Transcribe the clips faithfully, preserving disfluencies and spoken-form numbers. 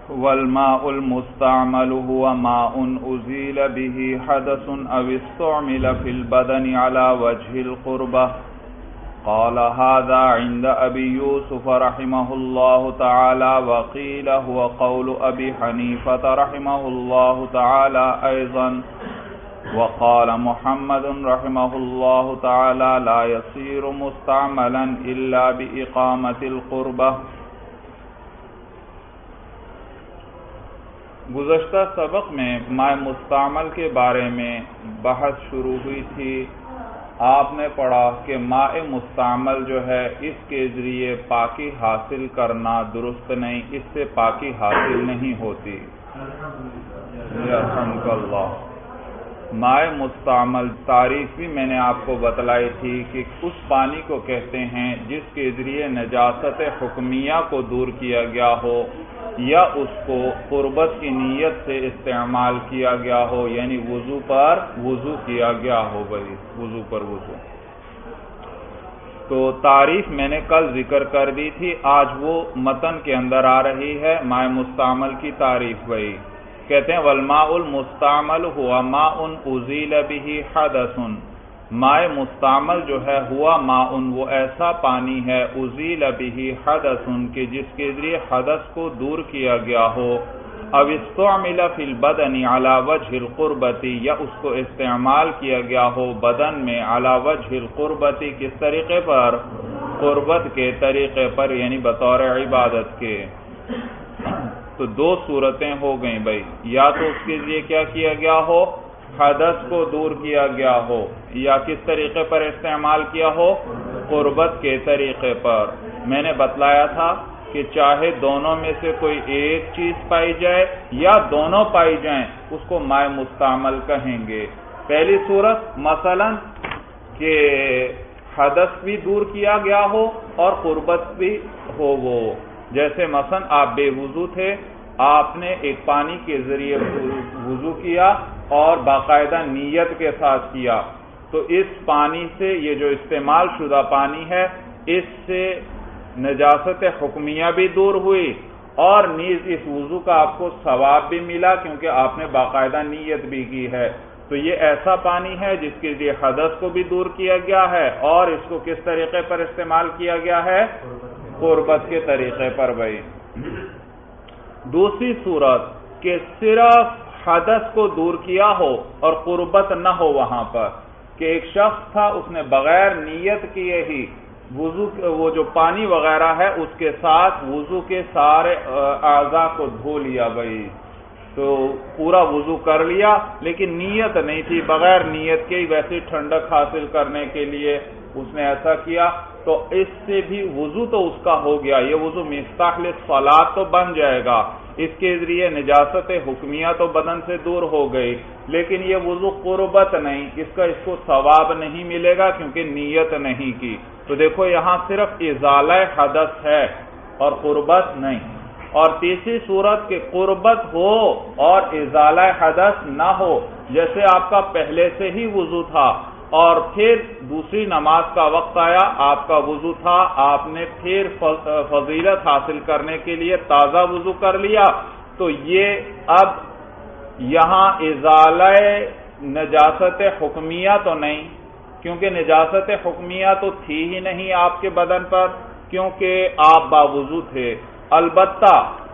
والماء المستعمل هو ماء أزيل به حدث أو استعمل في البدن على وجه القربة. قال هذا عند أبي يوسف رحمه الله تعالى، وقيل هو قول أبي حنيفة رحمه الله تعالى أيضا. وقال محمد رحمه الله تعالى لا يصير مستعملا إلا بإقامة القربة. گزشتہ سبق میں ماء مستعمل کے بارے میں بحث شروع ہوئی تھی. آپ نے پڑھا کہ ماء مستعمل جو ہے اس کے ذریعے پاکی حاصل کرنا درست نہیں، اس سے پاکی حاصل نہیں ہوتی. یرحمک اللہ. ماء مستعمل تعریف بھی میں نے آپ کو بتلائی تھی کہ اس پانی کو کہتے ہیں جس کے ذریعے نجاست حکمیہ کو دور کیا گیا ہو یا اس کو قربت کی نیت سے استعمال کیا گیا ہو، یعنی وضو پر وضو کیا گیا ہو. بھائی وضو پر وضو تو تعریف میں نے کل ذکر کر دی تھی، آج وہ متن کے اندر آ رہی ہے ماء مستعمل کی تعریف. بھائی کہتے ہیں والماء المستعمل ہوا ماء ازیل به حدث. ماء مستعمل جو ہے ہوا ماء وہ ایسا پانی ہے ازیل به حدث کہ جس کے ذریعے حدث کو دور کیا گیا ہو. او استعمل فی البدن علی وجہ القربۃ، یا اس کو استعمال کیا گیا ہو بدن میں علی وجہ القربۃ، کس طریقے پر؟ قربت کے طریقے پر، یعنی بطور عبادت کے. تو دو صورتیں ہو گئیں بھائی، یا تو اس کے ذریعے کیا کیا گیا ہو؟ حدث کو دور کیا گیا ہو، یا کس طریقے پر استعمال کیا ہو؟ قربت کے طریقے پر. میں نے بتلایا تھا کہ چاہے دونوں میں سے کوئی ایک چیز پائی جائے یا دونوں پائی جائیں اس کو ماء مستعمل کہیں گے. پہلی صورت مثلا کہ حدث بھی دور کیا گیا ہو اور قربت بھی ہو، وہ جیسے مثلا آپ بے وضو تھے، آپ نے ایک پانی کے ذریعے وضو کیا اور باقاعدہ نیت کے ساتھ کیا، تو اس پانی سے یہ جو استعمال شدہ پانی ہے اس سے نجاست حکمیہ بھی دور ہوئی اور نیز اس وضو کا آپ کو ثواب بھی ملا کیونکہ آپ نے باقاعدہ نیت بھی کی ہے. تو یہ ایسا پانی ہے جس کے لیے حدث کو بھی دور کیا گیا ہے اور اس کو کس طریقے پر استعمال کیا گیا ہے؟ قربت کے طریقے پر. بھائی دوسری صورت کہ صرف حدث کو دور کیا ہو اور قربت نہ ہو وہاں پر، کہ ایک شخص تھا اس نے بغیر نیت کیے ہی وضو وہ جو پانی وغیرہ ہے اس کے ساتھ وضو کے سارے اعضاء کو دھو لیا. بھائی تو پورا وضو کر لیا لیکن نیت نہیں تھی، بغیر نیت کے ہی ویسے ٹھنڈک حاصل کرنے کے لیے اس نے ایسا کیا، تو اس سے بھی وضو تو اس کا ہو گیا، یہ وضو مفتاح للصلاۃ تو بن جائے گا، اس کے ذریعے نجاست حکمیہ تو بدن سے دور ہو گئی، لیکن یہ وضو قربت نہیں، اس کا اس کو ثواب نہیں ملے گا کیونکہ نیت نہیں کی. تو دیکھو یہاں صرف ازالہ حدث ہے اور قربت نہیں. اور تیسری صورت کہ قربت ہو اور ازالہ حدث نہ ہو، جیسے آپ کا پہلے سے ہی وضو تھا اور پھر دوسری نماز کا وقت آیا، آپ کا وضو تھا، آپ نے پھر فضیلت حاصل کرنے کے لیے تازہ وضو کر لیا، تو یہ اب یہاں ازالہ نجاست حکمیہ تو نہیں، کیونکہ نجاست حکمیہ تو تھی ہی نہیں آپ کے بدن پر کیونکہ آپ باوضو تھے. البتہ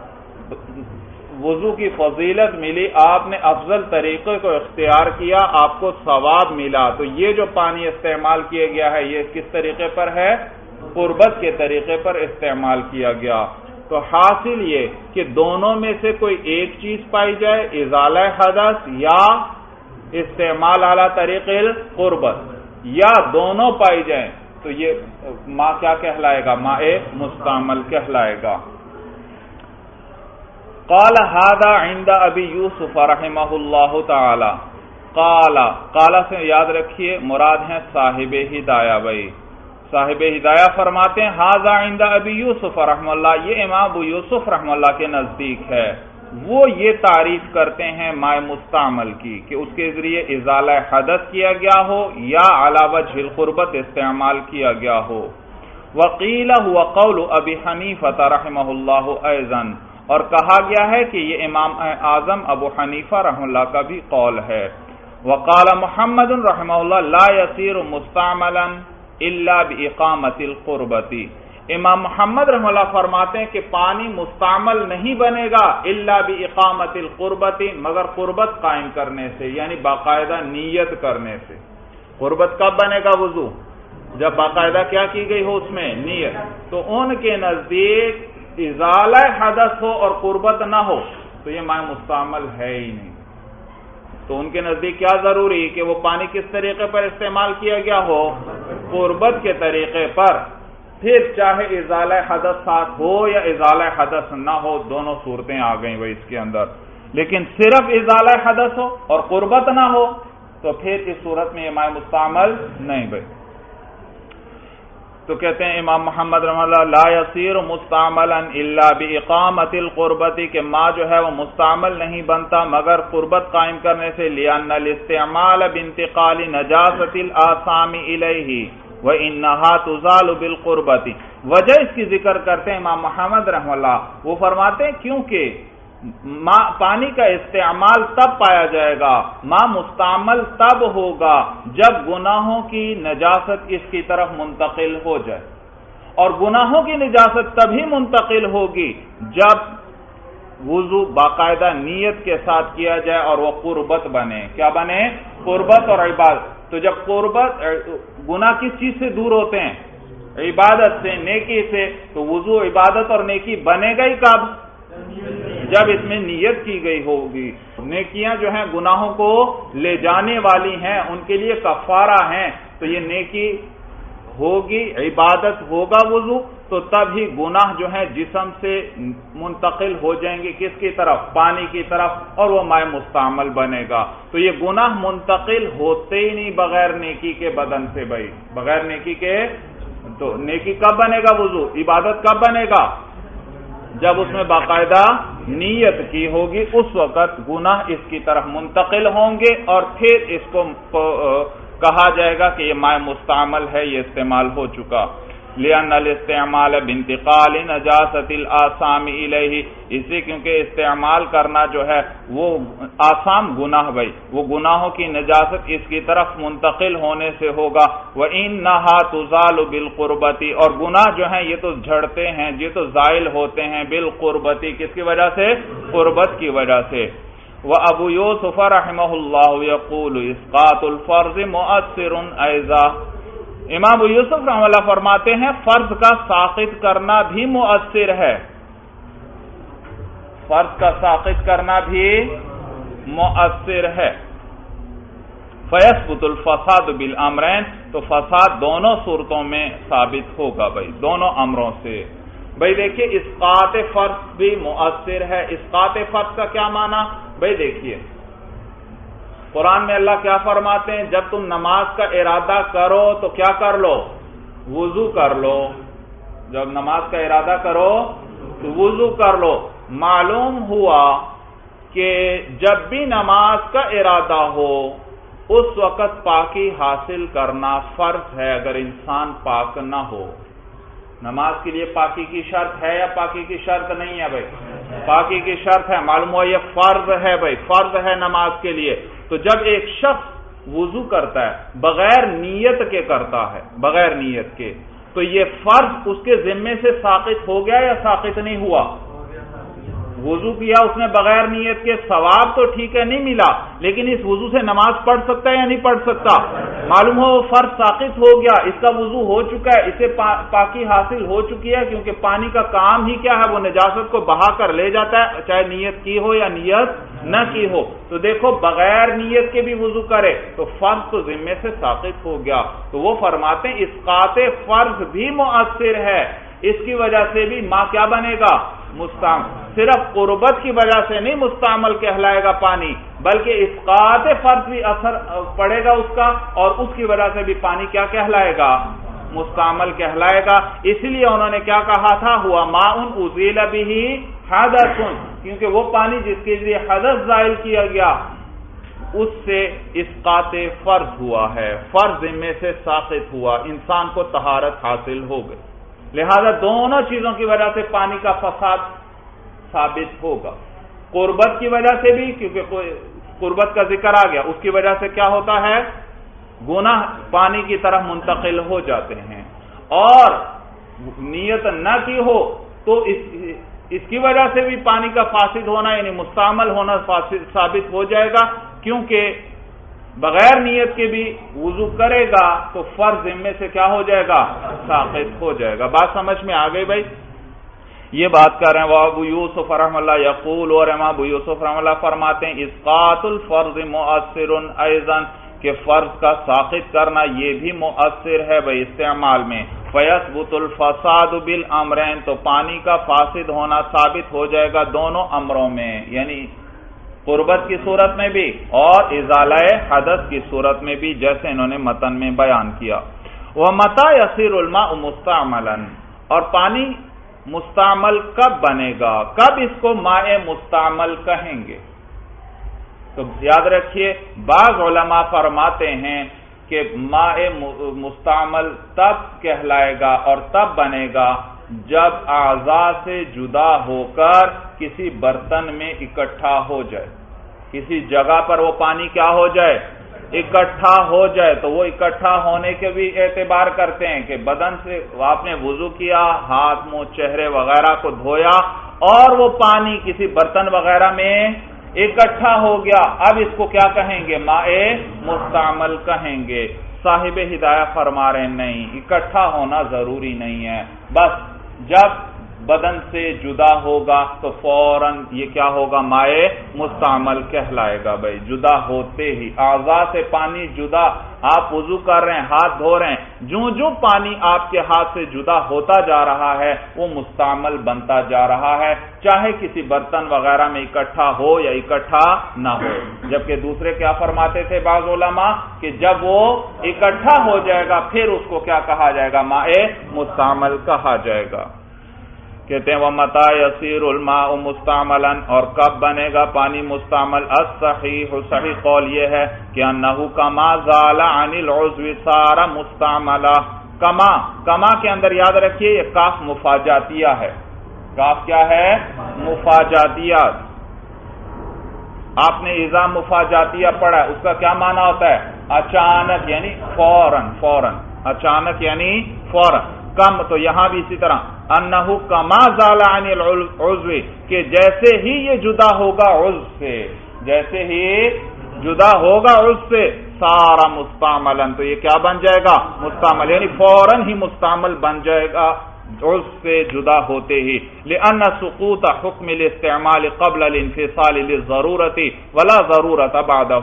وضو کی فضیلت ملی، آپ نے افضل طریقے کو اختیار کیا، آپ کو ثواب ملا. تو یہ جو پانی استعمال کیا گیا ہے یہ کس طریقے پر ہے؟ قربت کے طریقے پر استعمال کیا گیا. تو حاصل یہ کہ دونوں میں سے کوئی ایک چیز پائی جائے، ازالہ حدث یا استعمال اعلی طریق قربت، یا دونوں پائی جائیں تو یہ ماء کیا کہلائے گا؟ ماء مستعمل کہلائے گا. قال هذا عند ابی یوسف رحمہ اللہ تعالی. قال قال سے یاد رکھیے مراد ہیں صاحب ہدایہ. بھائی صاحب ہدایہ فرماتے ہیں هذا عند ابی یوسف رحمہ اللہ، یہ امام ابو یوسف رحمہ اللہ کے نزدیک ہے. وہ یہ تعریف کرتے ہیں ماء مستعمل کی کہ اس کے ذریعے ازالہ حدث کیا گیا ہو یا علی وجہ القربت استعمال کیا گیا ہو. وقیل هو قول ابی حنیفہ رحمہ اللہ ایضا، اور کہا گیا ہے کہ یہ امام اعظم ابو حنیفہ رحمہ اللہ کا بھی قول ہے۔ وقال محمد رحمہ اللہ لا يصير مستعملا الا باقامۃ القربۃ، امام محمد رحمہ اللہ فرماتے ہیں کہ پانی مستعمل نہیں بنے گا الا باقامۃ القربۃ، مگر قربت قائم کرنے سے، یعنی باقاعدہ نیت کرنے سے۔ قربت کب بنے گا وضو؟ جب باقاعدہ کیا کی گئی ہو اس میں نیت۔ تو ان کے نزدیک ازالہ حدث ہو اور قربت نہ ہو تو یہ ماء مستعمل ہے ہی نہیں۔ تو ان کے نزدیک کیا ضروری کہ وہ پانی کس طریقے پر استعمال کیا گیا ہو؟ قربت کے طریقے پر، پھر چاہے ازالہ حدث ساتھ ہو یا ازالہ حدث نہ ہو، دونوں صورتیں آ گئیں بھائی اس کے اندر، لیکن صرف ازالہ حدث ہو اور قربت نہ ہو تو پھر اس صورت میں یہ ماء مستعمل نہیں بھائی۔ تو کہتے ہیں امام محمد رحمہ اللہ لا يصير مستعملا الا باقامۃ القربۃ، کہ ماء جو ہے وہ مستعمل نہیں بنتا مگر قربت قائم کرنے سے، لأن الاستعمال بانتقال نجاسۃ الآثام الیہ وانہا تزال بالقربۃ، وجہ اس کی ذکر کرتے ہیں امام محمد رحمہ اللہ، وہ فرماتے ہیں کیونکہ پانی کا استعمال تب پایا جائے گا، ماء مستعمل تب ہوگا جب گناہوں کی نجاست اس کی طرف منتقل ہو جائے، اور گناہوں کی نجاست تبھی منتقل ہوگی جب وضو باقاعدہ نیت کے ساتھ کیا جائے اور وہ قربت بنے۔ کیا بنے؟ قربت اور عبادت۔ تو جب قربت، گناہ کس چیز سے دور ہوتے ہیں؟ عبادت سے، نیکی سے۔ تو وضو عبادت اور نیکی بنے گا ہی کب؟ جب اس میں نیت کی گئی ہوگی۔ نیکیاں جو ہیں گناہوں کو لے جانے والی ہیں، ان کے لیے کفارہ ہیں، تو یہ نیکی ہوگی، عبادت ہوگا وضو، تو تب ہی گناہ جو ہیں جسم سے منتقل ہو جائیں گے کس کی طرف؟ پانی کی طرف، اور وہ ماء مستعمل بنے گا۔ تو یہ گناہ منتقل ہوتے ہی نہیں بغیر نیکی کے بدن سے بھائی، بغیر نیکی کے۔ تو نیکی کب بنے گا وضو؟ عبادت کب بنے گا؟ جب اس میں باقاعدہ نیت کی ہوگی، اس وقت گناہ اس کی طرف منتقل ہوں گے اور پھر اس کو کہا جائے گا کہ یہ ماء مستعمل ہے، یہ استعمال ہو چکا۔ لأن الاستعمال بانتقال نجاسۃ الآثام الیہ، اسی کیونکہ استعمال کرنا جو ہے وہ آثام گناہ بھائی، وہ گناہوں کی نجاست اس کی طرف منتقل ہونے سے ہوگا۔ وَإِنَّهَا تُزَالُ بِالْقُرْبَةِ، اور گناہ جو ہیں یہ تو جھڑتے ہیں، یہ تو زائل ہوتے ہیں بالقربۃ، کس کی وجہ سے؟ قربت کی وجہ سے۔ وَأَبُو يُوسُفَ رحمہ اللہ يقول اسقاط الفرض مؤثر ایضا، امام ابو یوسف رحمہ اللہ فرماتے ہیں فرض کا ساقط کرنا بھی مؤثر ہے، فرض کا ساقط کرنا بھی مؤثر ہے۔ فَيَثْبُتُ الْفَسَادُ بِالْأَمْرَيْنِ، تو فساد دونوں صورتوں میں ثابت ہوگا بھائی، دونوں امروں سے۔ بھائی دیکھیے اسقاط فرض بھی مؤثر ہے۔ اسقاط فرض کا کیا معنی؟ بھائی دیکھیے قرآن میں اللہ کیا فرماتے ہیں؟ جب تم نماز کا ارادہ کرو تو کیا کر لو؟ وضو کر لو۔ جب نماز کا ارادہ کرو تو وضو کر لو۔ معلوم ہوا کہ جب بھی نماز کا ارادہ ہو اس وقت پاکی حاصل کرنا فرض ہے، اگر انسان پاک نہ ہو۔ نماز کے لیے پاکی کی شرط ہے یا پاکی کی شرط نہیں ہے بھائی؟ پاکی کی شرط ہے، معلوم ہوا یہ فرض ہے بھائی، فرض ہے نماز کے لیے۔ تو جب ایک شخص وضو کرتا ہے بغیر نیت کے کرتا ہے، بغیر نیت کے، تو یہ فرض اس کے ذمے سے ساقط ہو گیا یا ساقط نہیں ہوا؟ وضو کیا اس نے بغیر نیت کے، ثواب تو ٹھیک ہے نہیں ملا، لیکن اس وضو سے نماز پڑھ سکتا ہے یا نہیں پڑھ سکتا؟ معلوم ہو وہ فرض ساقط ہو گیا، اس کا وضو ہو چکا ہے، اسے پاکی حاصل ہو چکی ہے، کیونکہ پانی کا کام ہی کیا ہے؟ وہ نجاست کو بہا کر لے جاتا ہے، چاہے نیت کی ہو یا نیت نہ کی ہو۔ تو دیکھو بغیر نیت کے بھی وضو کرے تو فرض تو ذمے سے ساقط ہو گیا۔ تو وہ فرماتے ہیں اسقاط فرض بھی مؤثر ہے، اس کی وجہ سے بھی ماء کیا بنے گا؟ مستعمل۔ صرف قربت کی وجہ سے نہیں مستعمل کہلائے گا پانی، بلکہ اسقاط فرض بھی اثر پڑے گا اس کا، اور اس کی وجہ سے بھی پانی کیا کہلائے گا؟ مستعمل کہلائے گا۔ اس لیے انہوں نے کیا کہا تھا؟ ہوا ماء ازیل بہ حدث، کیونکہ وہ پانی جس کے ذریعے حدث زائل کیا گیا اس سے اسقاط فرض ہوا ہے، فرض ذمے سے ساقط ہوا، انسان کو طہارت حاصل ہو گئی۔ لہذا دونوں چیزوں کی وجہ سے پانی کا فساد ثابت ہوگا۔ قربت کی وجہ سے بھی، کیونکہ قربت کا ذکر آ گیا، اس کی وجہ سے کیا ہوتا ہے؟ گناہ پانی کی طرف منتقل ہو جاتے ہیں، اور نیت نہ کی ہو تو اس اس کی وجہ سے بھی پانی کا فاسد ہونا یعنی مستعمل ہونا فاسد ثابت ہو جائے گا، کیونکہ بغیر نیت کے بھی وضو کرے گا تو فرض ذمے سے کیا ہو جائے گا؟ ساقط ہو جائے گا۔ بات سمجھ میں آ گئی بھائی؟ یہ بات کر رہے ہیں وہ ابو یوسف رحمہ اللہ یقول، اور امام ابو یوسف رحمہ اللہ فرماتے ہیں اسقاط الفرض مؤثر ایضا، کہ فرض کا ساقط کرنا یہ بھی مؤثر ہے بھائی استعمال میں۔ فیثبت الفساد بالامرین، تو پانی کا فاسد ہونا ثابت ہو جائے گا دونوں امروں میں، یعنی قربت کی صورت میں بھی اور ازالہ حدث کی صورت میں بھی، جیسے انہوں نے متن میں بیان کیا۔ وَمَتَى يَصِيرُ الْمَاءُ مُسْتَعْمَلًا، اور پانی مستعمل کب بنے گا؟ کب اس کو ماء مستعمل کہیں گے؟ تو یاد رکھیے بعض علماء فرماتے ہیں کہ ماء مستعمل تب کہلائے گا اور تب بنے گا جب اعضاء سے جدا ہو کر کسی برتن میں اکٹھا ہو جائے، کسی جگہ پر وہ پانی کیا ہو جائے؟ اکٹھا ہو جائے۔ تو وہ اکٹھا ہونے کے بھی اعتبار کرتے ہیں کہ بدن سے آپ نے وضو کیا، ہاتھ منہ چہرے وغیرہ کو دھویا اور وہ پانی کسی برتن وغیرہ میں اکٹھا ہو گیا، اب اس کو کیا کہیں گے؟ ماء مستعمل کہیں گے۔ صاحب ہدایہ فرما رہے نہیں، اکٹھا ہونا ضروری نہیں ہے، بس جب بدن سے جدا ہوگا تو فوراً یہ کیا ہوگا؟ ماء مستعمل کہلائے گا بھائی، جدا ہوتے ہی اعضاء سے پانی جدا، آپ وضو کر رہے ہیں، ہاتھ دھو رہے ہیں، جو جو پانی آپ کے ہاتھ سے جدا ہوتا جا رہا ہے وہ مستعمل بنتا جا رہا ہے، چاہے کسی برتن وغیرہ میں اکٹھا ہو یا اکٹھا نہ ہو۔ جبکہ دوسرے کیا فرماتے تھے بعض علماء کہ جب وہ اکٹھا ہو جائے گا پھر اس کو کیا کہا جائے گا؟ ماء مستعمل کہا جائے گا۔ کہتے ہیں وَمَتَى يَصِيرُ الْمَاءُ مُسْتَعْمَلًا، اور کب بنے گا پانی مستعمل؟ الصحیح، صحیح قول یہ ہے کہ انہو کما زال عن العضو صار مستعملا۔ کما کما کے اندر یاد رکھیے یہ کاف مفاجاتیہ ہے۔ کاف کیا ہے؟ مفاجاتیہ۔ آپ نے اذا مفاجاتیہ پڑھا ہے، اس کا کیا معنی ہوتا ہے؟ اچانک یعنی فوراً، فوراً اچانک یعنی فوراً۔ کم تو یہاں بھی اسی طرح انہو کما زال عن العضو، کہ جیسے ہی یہ جدا ہوگا عضو سے، جیسے ہی جدا ہوگا عضو سے سارا مستعملا، تو یہ کیا بن جائے گا؟ مستعمل، یعنی فوراً ہی مستعمل بن جائے گا عضو سے جدا ہوتے ہی۔ لأن سقوط حکم الاستعمال قبل الانفصال للضرورت ولا ضرورت بعدہ۔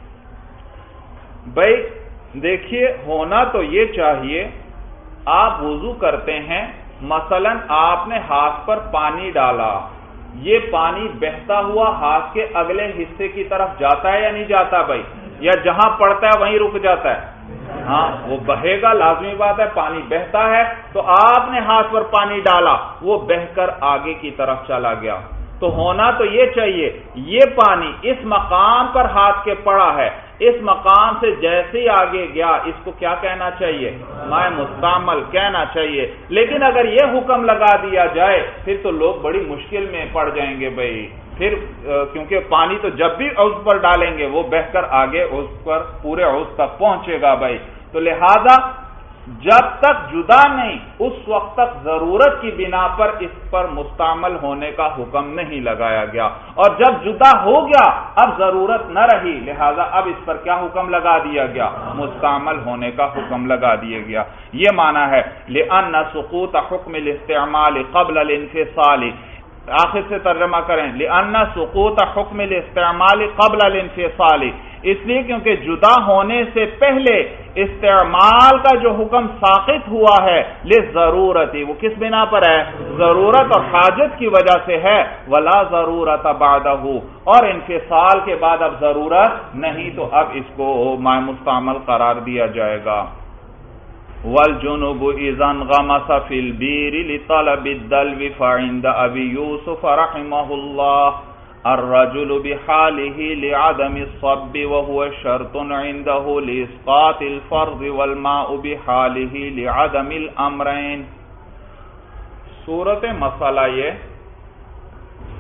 بھائی دیکھیے ہونا تو یہ چاہیے، آپ وضو کرتے ہیں، مثلا آپ نے ہاتھ پر پانی ڈالا، یہ پانی بہتا ہوا ہاتھ کے اگلے حصے کی طرف جاتا ہے یا نہیں جاتا بھائی؟ یا جہاں پڑتا ہے وہیں رک جاتا ہے؟ ہاں وہ بہے گا، لازمی بات ہے، پانی بہتا ہے، تو آپ نے ہاتھ پر پانی ڈالا، وہ بہہ کر آگے کی طرف چلا گیا۔ تو ہونا تو یہ چاہیے یہ پانی اس مقام پر ہاتھ کے پڑا ہے، اس مقام سے جیسے ہی آگے گیا اس کو کیا کہنا چاہیے؟ ماء مستعمل کہنا چاہیے۔ لیکن اگر یہ حکم لگا دیا جائے پھر تو لوگ بڑی مشکل میں پڑ جائیں گے بھائی، پھر کیونکہ پانی تو جب بھی عضو پر ڈالیں گے وہ بہہ کر آگے عضو پر پورے عضو تک پہنچے گا بھائی، تو لہذا جب تک جدا نہیں اس وقت تک ضرورت کی بنا پر اس پر مستعمل ہونے کا حکم نہیں لگایا گیا، اور جب جدا ہو گیا اب ضرورت نہ رہی لہذا اب اس پر کیا حکم لگا دیا گیا؟ مستعمل ہونے کا حکم لگا دیا گیا۔ یہ معنی ہے لأن سقوط حکم الاستعمال قبل الانفصال، آخر سے ترجمہ کریں لأن سقوط حکم الاستعمال قبل الانفصال، اس لیے کیونکہ جدا ہونے سے پہلے استعمال کا جو حکم ساقط ہوا ہے للضرورت، وہ کس بنا پر ہے؟ ضرورت اور حاجت کی وجہ سے ہے، ولا ضرورت بعدہ، اور انفصال کے بعد اب ضرورت نہیں تو اب اس کو ماء مستعمل قرار دیا جائے گا۔ والجنوب اذا انغمس في البير لطلب الدلو فعند ابي يوسف رحمه الله الرجل بحاله لعدم الصب وهو شرط عنده لإسقاط الفرض والماء بحاله لعدم الأمرين۔ صورت مسئلہ یہ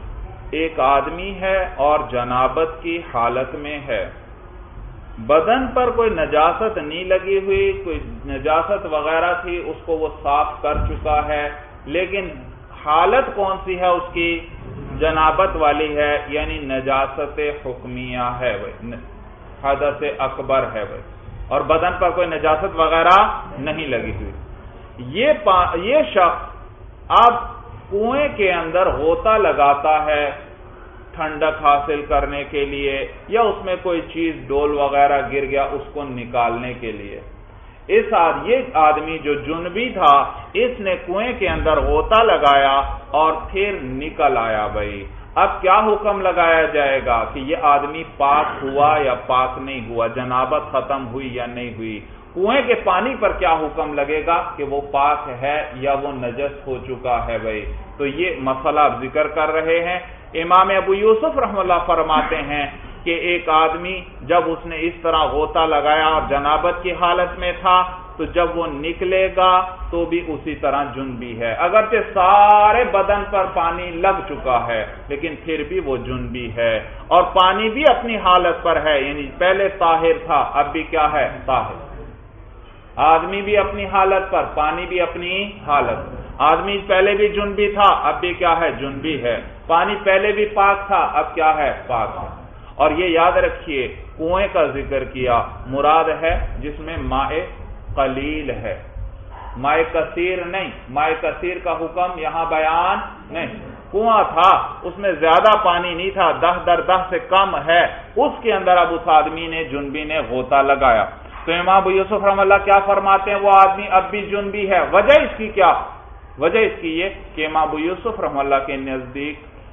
ایک آدمی ہے اور جنابت کی حالت میں ہے، بدن پر کوئی نجاست نہیں لگی ہوئی، کوئی نجاست وغیرہ تھی اس کو وہ صاف کر چکا ہے، لیکن حالت کون سی ہے اس کی؟ جنابت والی ہے، یعنی نجاست حکمیہ ہے، حدث اکبر ہے، اور بدن پر کوئی نجاست وغیرہ نہیں لگی ہوئی۔ یہ پا یہ شخص اب کنویں کے اندر غوطہ لگاتا ہے ٹھنڈک حاصل کرنے کے لیے، یا اس میں کوئی چیز ڈول وغیرہ گر گیا اس کو نکالنے کے لیے۔ اس یہ آدمی جو جنبی تھا اس نے کنویں کے اندر غوطہ لگایا اور پھر نکل آیا۔ بھائی اب کیا حکم لگایا جائے گا کہ یہ آدمی پاک ہوا یا پاک نہیں ہوا، جنابت ختم ہوئی یا نہیں ہوئی؟ کنویں کے پانی پر کیا حکم لگے گا کہ وہ پاک ہے یا وہ نجس ہو چکا ہے؟ بھائی تو یہ مسئلہ آپ ذکر کر رہے ہیں۔ امام ابو یوسف رحمہ اللہ فرماتے ہیں کہ ایک آدمی جب اس نے اس طرح غوطہ لگایا اور جنابت کی حالت میں تھا تو جب وہ نکلے گا تو بھی اسی طرح جنبی ہے، اگرچہ سارے بدن پر پانی لگ چکا ہے لیکن پھر بھی وہ جنبی ہے، اور پانی بھی اپنی حالت پر ہے، یعنی پہلے طاہر تھا اب بھی کیا ہے؟ طاہر۔ آدمی بھی اپنی حالت پر، پانی بھی اپنی حالت۔ آدمی پہلے بھی جنبی تھا اب بھی کیا ہے؟ جنبی ہے۔ پانی پہلے بھی پاک تھا اب کیا ہے؟ پاک ہے۔ اور یہ یاد رکھیے کنویں کا ذکر کیا، مراد ہے جس میں ماء قلیل ہے، ماء کثیر نہیں۔ ماء کثیر کا حکم یہاں بیان نہیں۔ کنواں تھا اس میں زیادہ پانی نہیں تھا، دہ در دہ سے کم ہے، اس کے اندر اب اس آدمی نے جنبی نے غوطہ لگایا تو امام ابو یوسف رحمہ اللہ کیا فرماتے ہیں؟ وہ آدمی اب بھی جنبی ہے۔ وجہ اس کی کیا؟ وجہ اس کی یہ کہ امام ابو یوسف رحمہ اللہ کے نزدیک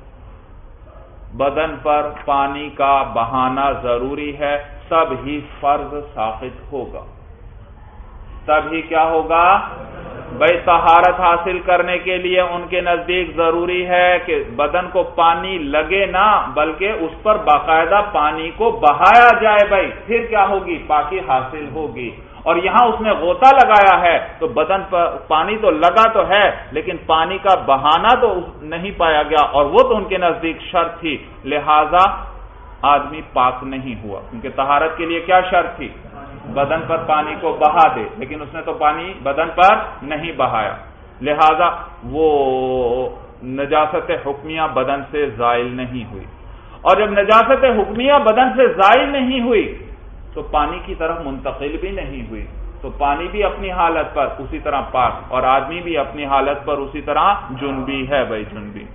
بدن پر پانی کا بہانا ضروری ہے، تب ہی فرض ساقط ہوگا، تب ہی کیا ہوگا؟ بھائی طہارت حاصل کرنے کے لیے ان کے نزدیک ضروری ہے کہ بدن کو پانی لگے نہ بلکہ اس پر باقاعدہ پانی کو بہایا جائے، بھائی پھر کیا ہوگی؟ پاکی حاصل ہوگی۔ اور یہاں اس نے غوطہ لگایا ہے تو بدن پر پانی تو لگا تو ہے لیکن پانی کا بہانا تو نہیں پایا گیا، اور وہ تو ان کے نزدیک شرط تھی، لہذا آدمی پاک نہیں ہوا، کیونکہ طہارت کے لیے کیا شرط تھی؟ بدن پر پانی کو بہا دے، لیکن اس نے تو پانی بدن پر نہیں بہایا، لہذا وہ نجاست حکمیہ بدن سے زائل نہیں ہوئی۔ اور جب نجاست حکمیہ بدن سے زائل نہیں ہوئی تو پانی کی طرف منتقل بھی نہیں ہوئی، تو پانی بھی اپنی حالت پر اسی طرح پاک، اور آدمی بھی اپنی حالت پر اسی طرح جنبی ہے۔ بھائی جنبی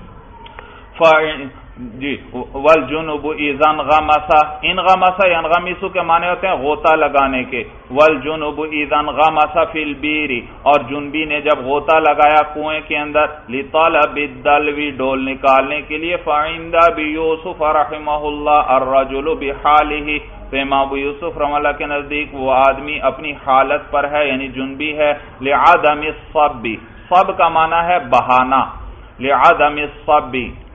جی والجنوب اذا انغمس، انغمس ينغمس کے معنی ہوتے ہیں غوطہ لگانے کے، والجنوب اذا انغمس فی البیر، اور جنبی نے جب غوطہ لگایا کنویں کے اندر لطلب الدلو ڈول نکالنے کے لیے، فعند ابی یوسف رحمہ اللہ الرجل بحالہ، تو امام ابو یوسف رحمہ اللہ کے نزدیک وہ آدمی اپنی حالت پر ہے یعنی جنبی ہے، لعدم الصب، صب کا معنی ہے بہانا، لعدم الصب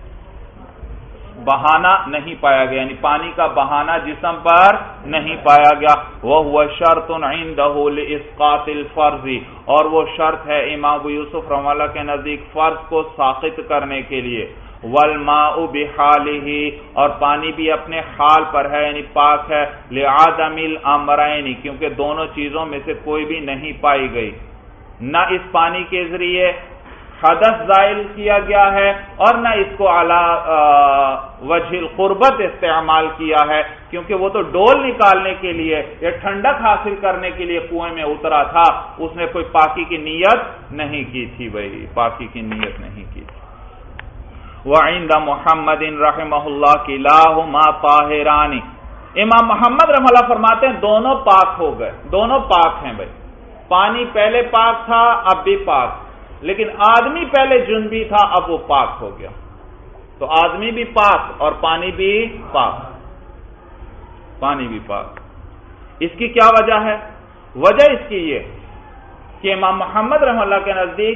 بہانا نہیں پایا گیا، یعنی پانی کا بہانا جسم پر نہیں پایا گیا، وَهُوَ شَرْطٌ عِنْدَهُ لِإِسْقَاطِ الْفَرْضِ، اور وہ شرط ہے امام ابو یوسف رحمہ اللہ کے نزدیک فرض کو ساقط کرنے کے لیے، وَالْمَاءُ بِحَالِهِ، اور پانی بھی اپنے حال پر ہے یعنی پاک ہے، لِعَدَمِ الْأَمْرَيْنِ، کیونکہ دونوں چیزوں میں سے کوئی بھی نہیں پائی گئی، نہ اس پانی کے ذریعے حدث زائل کیا گیا ہے اور نہ اس کو علی وجہ القربت استعمال کیا ہے، کیونکہ وہ تو ڈول نکالنے کے لیے یا ٹھنڈک حاصل کرنے کے لیے کنویں میں اترا تھا، اس نے کوئی پاکی کی نیت نہیں کی تھی، بھائی پاکی کی نیت نہیں کی تھی۔ وعند محمد رحمہ اللہ کلاہما طاہران، امام محمد رحمہ اللہ فرماتے ہیں دونوں پاک ہو گئے، دونوں پاک ہیں۔ بھائی پانی پہلے پاک تھا اب بھی پاک، لیکن آدمی پہلے جنبی تھا اب وہ پاک ہو گیا، تو آدمی بھی پاک اور پانی بھی پاک، پانی بھی پاک۔ اس کی کیا وجہ ہے؟ وجہ اس کی یہ کہ امام محمد رحمہ اللہ کے نزدیک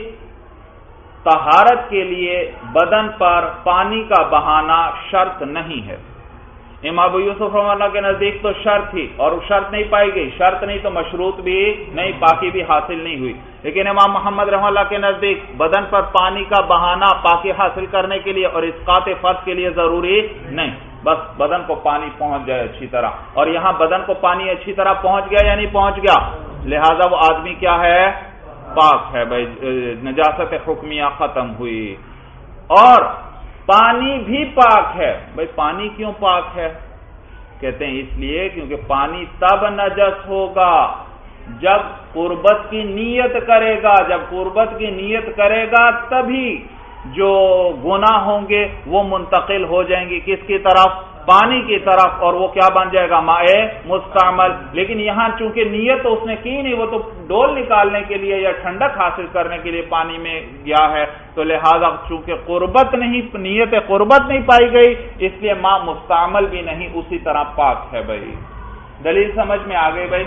طہارت کے لیے بدن پر پانی کا بہانا شرط نہیں ہے، امام ابو یوسف رحمہ اللہ کے نزدیک تو شرط تھی اور شرط نہیں پائی گئی، شرط نہیں تو مشروط بھی نہیں، پاکی بھی حاصل نہیں ہوئی. لیکن امام محمد رحمہ اللہ کے نزدیک بدن پر پانی کا بہانا پاکی حاصل کرنے کے لیے اور اسقاط فرض کے لیے ضروری نہیں، بس بدن کو پانی پہنچ جائے اچھی طرح. اور یہاں بدن کو پانی اچھی طرح پہنچ گیا یا نہیں پہنچ گیا، لہذا وہ آدمی کیا ہے، پاک ہے بھائی، نجاست حکمیہ ختم ہوئی. اور پانی بھی پاک ہے. بھائی پانی کیوں پاک ہے؟ کہتے ہیں اس لیے کیونکہ پانی تب نجس ہوگا جب قربت کی نیت کرے گا. جب قربت کی نیت کرے گا تبھی جو گناہ ہوں گے وہ منتقل ہو جائیں گے کس کی طرف، پانی کی طرف، اور وہ کیا بن جائے گا، ماء مستعمل. لیکن یہاں چونکہ نیت تو اس نے کی نہیں، وہ تو ڈول نکالنے کے لیے یا ٹھنڈک حاصل کرنے کے لیے پانی میں گیا ہے، تو لہذا چونکہ قربت نہیں، نیت قربت نہیں پائی گئی، اس لیے ماء مستعمل بھی نہیں اسی طرح پاک ہے. بھائی دلیل سمجھ میں آ گئی بھائی؟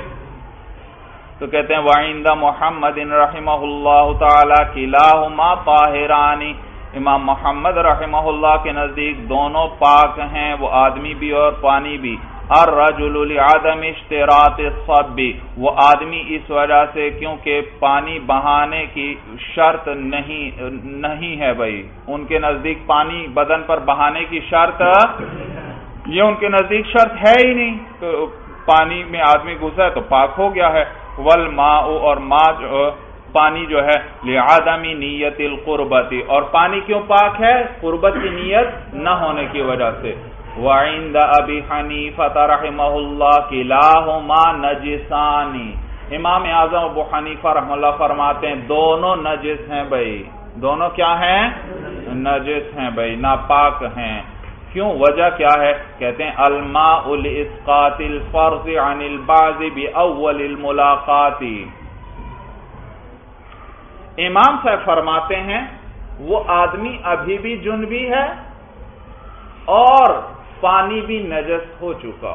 تو کہتے ہیں وعند محمد رحمہ اللہ تعالی کلاہما طاہران، امام محمد رحمہ اللہ کے نزدیک دونوں پاک ہیں، وہ آدمی بھی اور پانی بھی. الرجل لعدم اشتراط الصب، وہ آدمی اس وجہ سے کیونکہ پانی بہانے کی شرط نہیں نہیں ہے. بھائی ان کے نزدیک پانی بدن پر بہانے کی شرط، یہ ان کے نزدیک شرط ہے ہی نہیں. تو پانی میں آدمی گھسا ہے تو پاک ہو گیا ہے. والماء، اور ماء جو پانی جو ہے لعدم نیت القربت، اور پانی کیوں پاک ہے، قربت کی نیت نہ ہونے کی وجہ سے. وعند ابی حنیفہ رحمہ اللہ کلاہما نجسان، امام اعظم ابو حنیفہ رحمہ اللہ فرماتے ہیں دونوں نجس ہیں. بھائی دونوں کیا ہیں، نجس ہیں بھائی، ناپاک ہیں. کیوں، وجہ کیا ہے؟ کہتے ہیں الماء لاسقاط الفرض عن البعض باول الملاقات. امام صاحب فرماتے ہیں وہ آدمی ابھی بھی جنبی ہے اور پانی بھی نجس ہو چکا،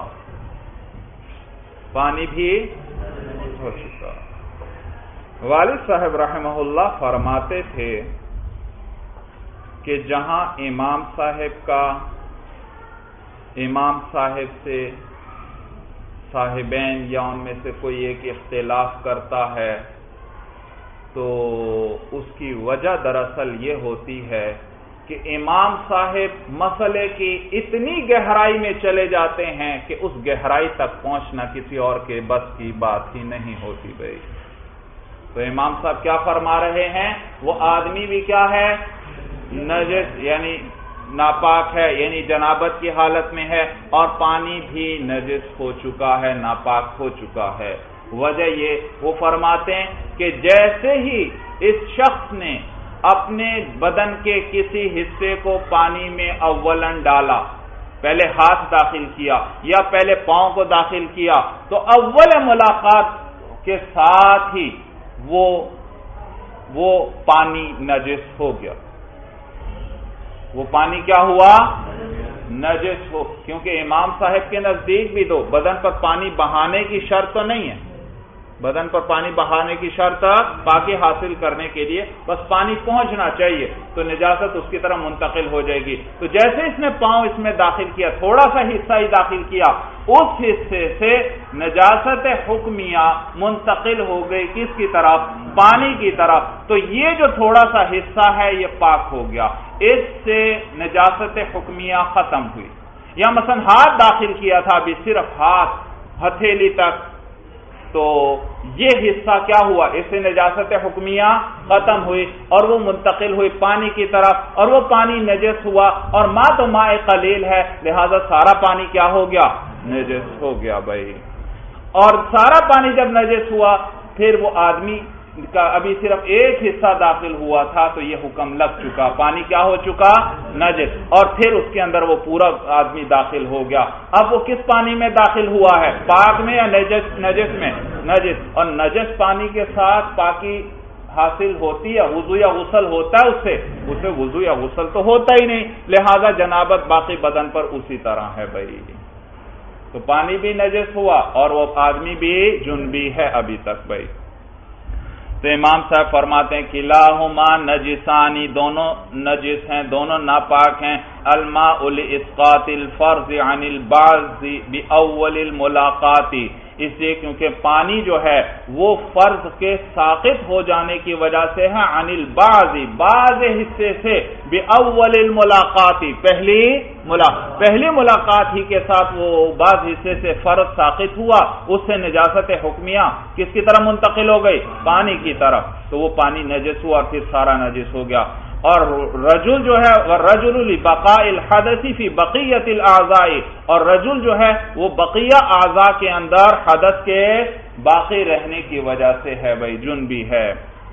پانی بھی ہو چکا. والد صاحب رحمہ اللہ فرماتے تھے کہ جہاں امام صاحب کا امام صاحب سے صاحبین یا ان میں سے کوئی ایک اختلاف کرتا ہے تو اس کی وجہ دراصل یہ ہوتی ہے کہ امام صاحب مسئلے کی اتنی گہرائی میں چلے جاتے ہیں کہ اس گہرائی تک پہنچنا کسی اور کے بس کی بات ہی نہیں ہوتی. بھائی تو امام صاحب کیا فرما رہے ہیں، وہ آدمی بھی کیا ہے، نجس یعنی ناپاک ہے، یعنی جنابت کی حالت میں ہے، اور پانی بھی نجس ہو چکا ہے، ناپاک ہو چکا ہے. وجہ یہ وہ فرماتے ہیں کہ جیسے ہی اس شخص نے اپنے بدن کے کسی حصے کو پانی میں اولن ڈالا، پہلے ہاتھ داخل کیا یا پہلے پاؤں کو داخل کیا، تو اول ملاقات کے ساتھ ہی وہ وہ پانی نجس ہو گیا. وہ پانی کیا ہوا، نجس ہو. کیونکہ امام صاحب کے نزدیک بھی تو بدن پر پانی بہانے کی شرط تو نہیں ہے، بدن پر پانی بہانے کی شرط پاکی حاصل کرنے کے لیے بس پانی پہنچنا چاہیے، تو نجاست اس کی طرح منتقل ہو جائے گی. تو جیسے اس نے پاؤں اس میں داخل کیا، تھوڑا سا حصہ ہی داخل کیا، اس حصے سے نجاست حکمیہ منتقل ہو گئی کس کی طرف، پانی کی طرف. تو یہ جو تھوڑا سا حصہ ہے یہ پاک ہو گیا، اس سے نجاست حکمیہ ختم ہوئی. یا مثلا ہاتھ داخل کیا تھا، ابھی صرف ہاتھ ہتھیلی تک، تو یہ حصہ کیا ہوا، اس سے نجاست حکمیہ ختم ہوئی اور وہ منتقل ہوئی پانی کی طرف، اور وہ پانی نجس ہوا، اور ماء تو ماء قلیل ہے، لہذا سارا پانی کیا ہو گیا، نجس ہو گیا. بھائی اور سارا پانی جب نجس ہوا، پھر وہ آدمی کا ابھی صرف ایک حصہ داخل ہوا تھا، تو یہ حکم لگ چکا، پانی کیا ہو چکا، نجس، اور پھر اس کے اندر وہ پورا آدمی داخل ہو گیا. اب وہ کس پانی میں داخل ہوا ہے، پاک میں یا نجس نجس میں، نجس. اور نجس پانی کے ساتھ پاکی حاصل ہوتی ہے، وضو یا غسل ہوتا ہے اس سے اسے وضو یا غسل تو ہوتا ہی نہیں، لہذا جنابت باقی بدن پر اسی طرح ہے. بھائی تو پانی بھی نجس ہوا اور وہ آدمی بھی جنبی ہے ابھی تک. بھائی تو امام صاحب فرماتے ہیں کلاہما نجسانی، دونوں نجس ہیں، دونوں ناپاک ہیں. الماء لاسقاط الفرض عن البعض باول الملاقات، اس لیے کیونکہ پانی جو ہے وہ فرض کے ساقط ہو جانے کی وجہ سے ہے، عن البعض بعض حصے سے، باول الملاقات پہلی ملاقات پہلی ملاقات ہی کے ساتھ وہ بعض حصے سے فرض ساقط ہوا، اس سے نجاست حکمیہ کس کی طرف منتقل ہو گئی؟ پانی کی طرف، تو وہ پانی نجس ہوا اور پھر سارا نجس ہو گیا. اور رجل جو ہے رجل لبقاء الحدث فی بقیت الاعضاء، اور رجل جو ہے وہ بقیہ اعضاء کے اندر حدث کے باقی رہنے کی وجہ سے ہے، بھائی جنبی ہے.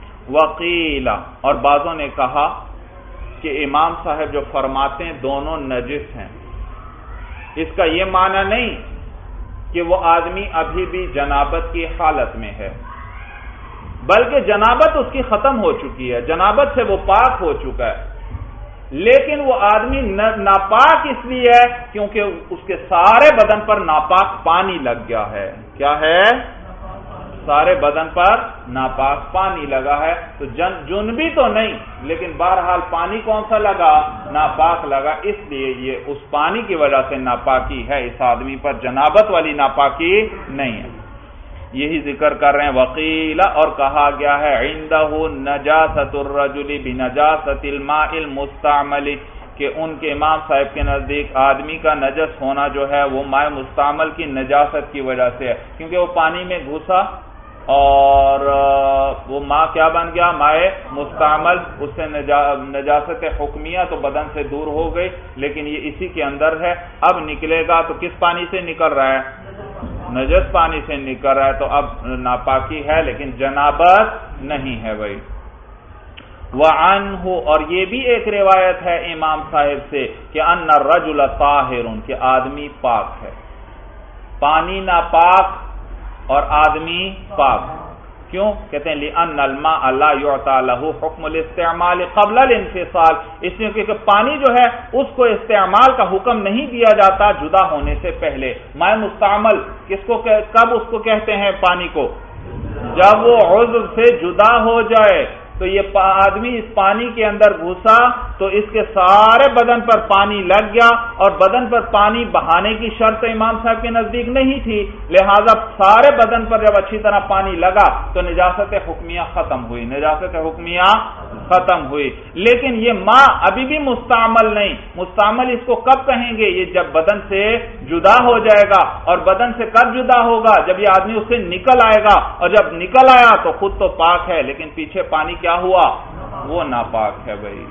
وقیل، اور بعضوں نے کہا کہ امام صاحب جو فرماتے ہیں دونوں نجس ہیں، اس کا یہ معنی نہیں کہ وہ آدمی ابھی بھی جنابت کی حالت میں ہے، بلکہ جنابت اس کی ختم ہو چکی ہے، جنابت سے وہ پاک ہو چکا ہے، لیکن وہ آدمی ناپاک اس لیے ہے کیونکہ اس کے سارے بدن پر ناپاک پانی لگ گیا ہے. کیا ہے؟ سارے بدن پر ناپاک پانی لگا ہے. تو جن جنبی تو نہیں، لیکن بہرحال پانی کون سا لگا؟ ناپاک لگا، اس لیے یہ اس پانی کی وجہ سے ناپاکی ہے، اس آدمی پر جنابت والی ناپاکی نہیں ہے. یہی ذکر کر رہے ہیں. وقیل، اور کہا گیا ہے عندہ نجاست الرجل بنجاست الماء المستعمل، کہ ان کے امام صاحب کے نزدیک آدمی کا نجس ہونا جو ہے وہ ماء مستعمل کی نجاست کی وجہ سے ہے، کیونکہ وہ پانی میں گھسا اور وہ ماء کیا بن گیا؟ ماء مستعمل، اس سے نجاست حکمیہ تو بدن سے دور ہو گئی، لیکن یہ اسی کے اندر ہے. اب نکلے گا تو کس پانی سے نکل رہا ہے؟ نجس پانی سے نکل رہا ہے، تو اب ناپاکی ہے لیکن جنابت نہیں ہے بھائی. وعنہ، اور یہ بھی ایک روایت ہے امام صاحب سے کہ ان الرجل طاہر، کہ آدمی پاک ہے. پانی ناپاک اور آدمی پاک، کیوں؟ کہتے ہیں لِأَنَّ الْمَاءَ لَا يُعْطَى لَهُ حُكْمُ الْاِسْتِعْمَالِ قَبْلَ الْانْفِصَالِ، اس لیے کہ پانی جو ہے اس کو استعمال کا حکم نہیں دیا جاتا جدا ہونے سے پہلے. ماء مستعمل کس کو، کب اس کو کہتے ہیں پانی کو؟ جب وہ عضو سے جدا ہو جائے. تو یہ آدمی اس پانی کے اندر گھسا تو اس کے سارے بدن پر پانی لگ گیا، اور بدن پر پانی بہانے کی شرط امام صاحب کے نزدیک نہیں تھی، لہذا سارے بدن پر جب اچھی طرح پانی لگا تو نجاست حکمیہ ختم ہوئی، نجاست حکمیہ ختم ہوئی. لیکن یہ ماء ابھی بھی مستعمل نہیں. مستعمل اس کو کب کہیں گے؟ یہ جب بدن سے جدا ہو جائے گا. اور بدن سے کب جدا ہوگا؟ جب یہ آدمی اس سے نکل آئے گا، اور جب نکل آیا تو خود تو پاک ہے لیکن پیچھے پانی کیا ہوا؟ وہ ناپاک ہے بھائی.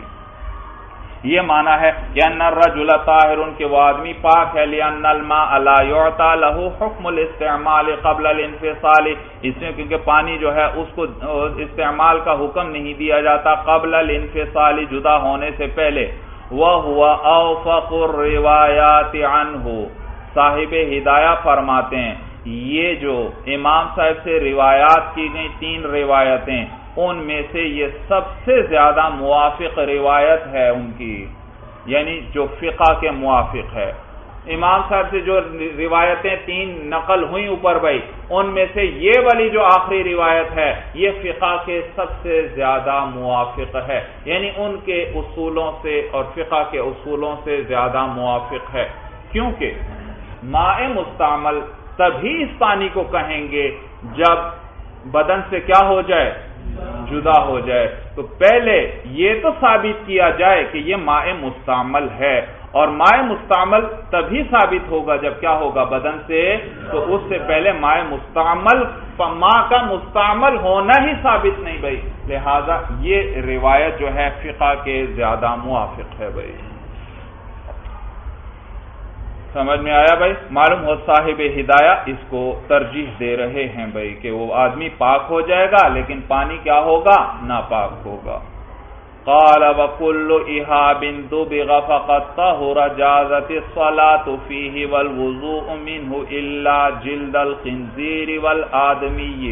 یہ معنی ہے کہ ان الرجل طاہر، کہ وہ آدمی پاک ہے. لأن الماء لا يعطى له حكم الاستعمال قبل الانفصال، اس لیے کیونکہ پانی جو ہے اس کو استعمال کا حکم نہیں دیا جاتا قبل الانفصال، جدا ہونے سے پہلے. وهو اوفق الروایات عنه، صاحب ہدایہ فرماتے ہیں یہ جو امام صاحب سے روایات کی گئی تین روایتیں، ان میں سے یہ سب سے زیادہ موافق روایت ہے ان کی، یعنی جو فقہ کے موافق ہے. امام صاحب سے جو روایتیں تین نقل ہوئیں اوپر بھائی، ان میں سے یہ والی جو آخری روایت ہے یہ فقہ کے سب سے زیادہ موافق ہے، یعنی ان کے اصولوں سے اور فقہ کے اصولوں سے زیادہ موافق ہے. کیونکہ ماء مستعمل تبھی اس پانی کو کہیں گے جب بدن سے کیا ہو جائے؟ جدا ہو جائے. تو پہلے یہ تو ثابت کیا جائے کہ یہ ماء مستعمل ہے، اور ماء مستعمل تبھی ثابت ہوگا جب کیا ہوگا؟ بدن سے. تو اس سے پہلے ماء مستعمل ماء کا مستعمل ہونا ہی ثابت نہیں بھائی، لہذا یہ روایت جو ہے فقہ کے زیادہ موافق ہے بھائی. سمجھ میں آیا بھائی؟ معلوم ہو صاحب ہدایہ اس کو ترجیح دے رہے ہیں بھائی کہ وہ آدمی پاک ہو جائے گا لیکن پانی کیا ہوگا؟ ناپاک ہوگا. قال وكل إهاب دبغ فقد طهر جازت الصلاة فيه والوضوء منه إلا جلد الخنزير والآدمي.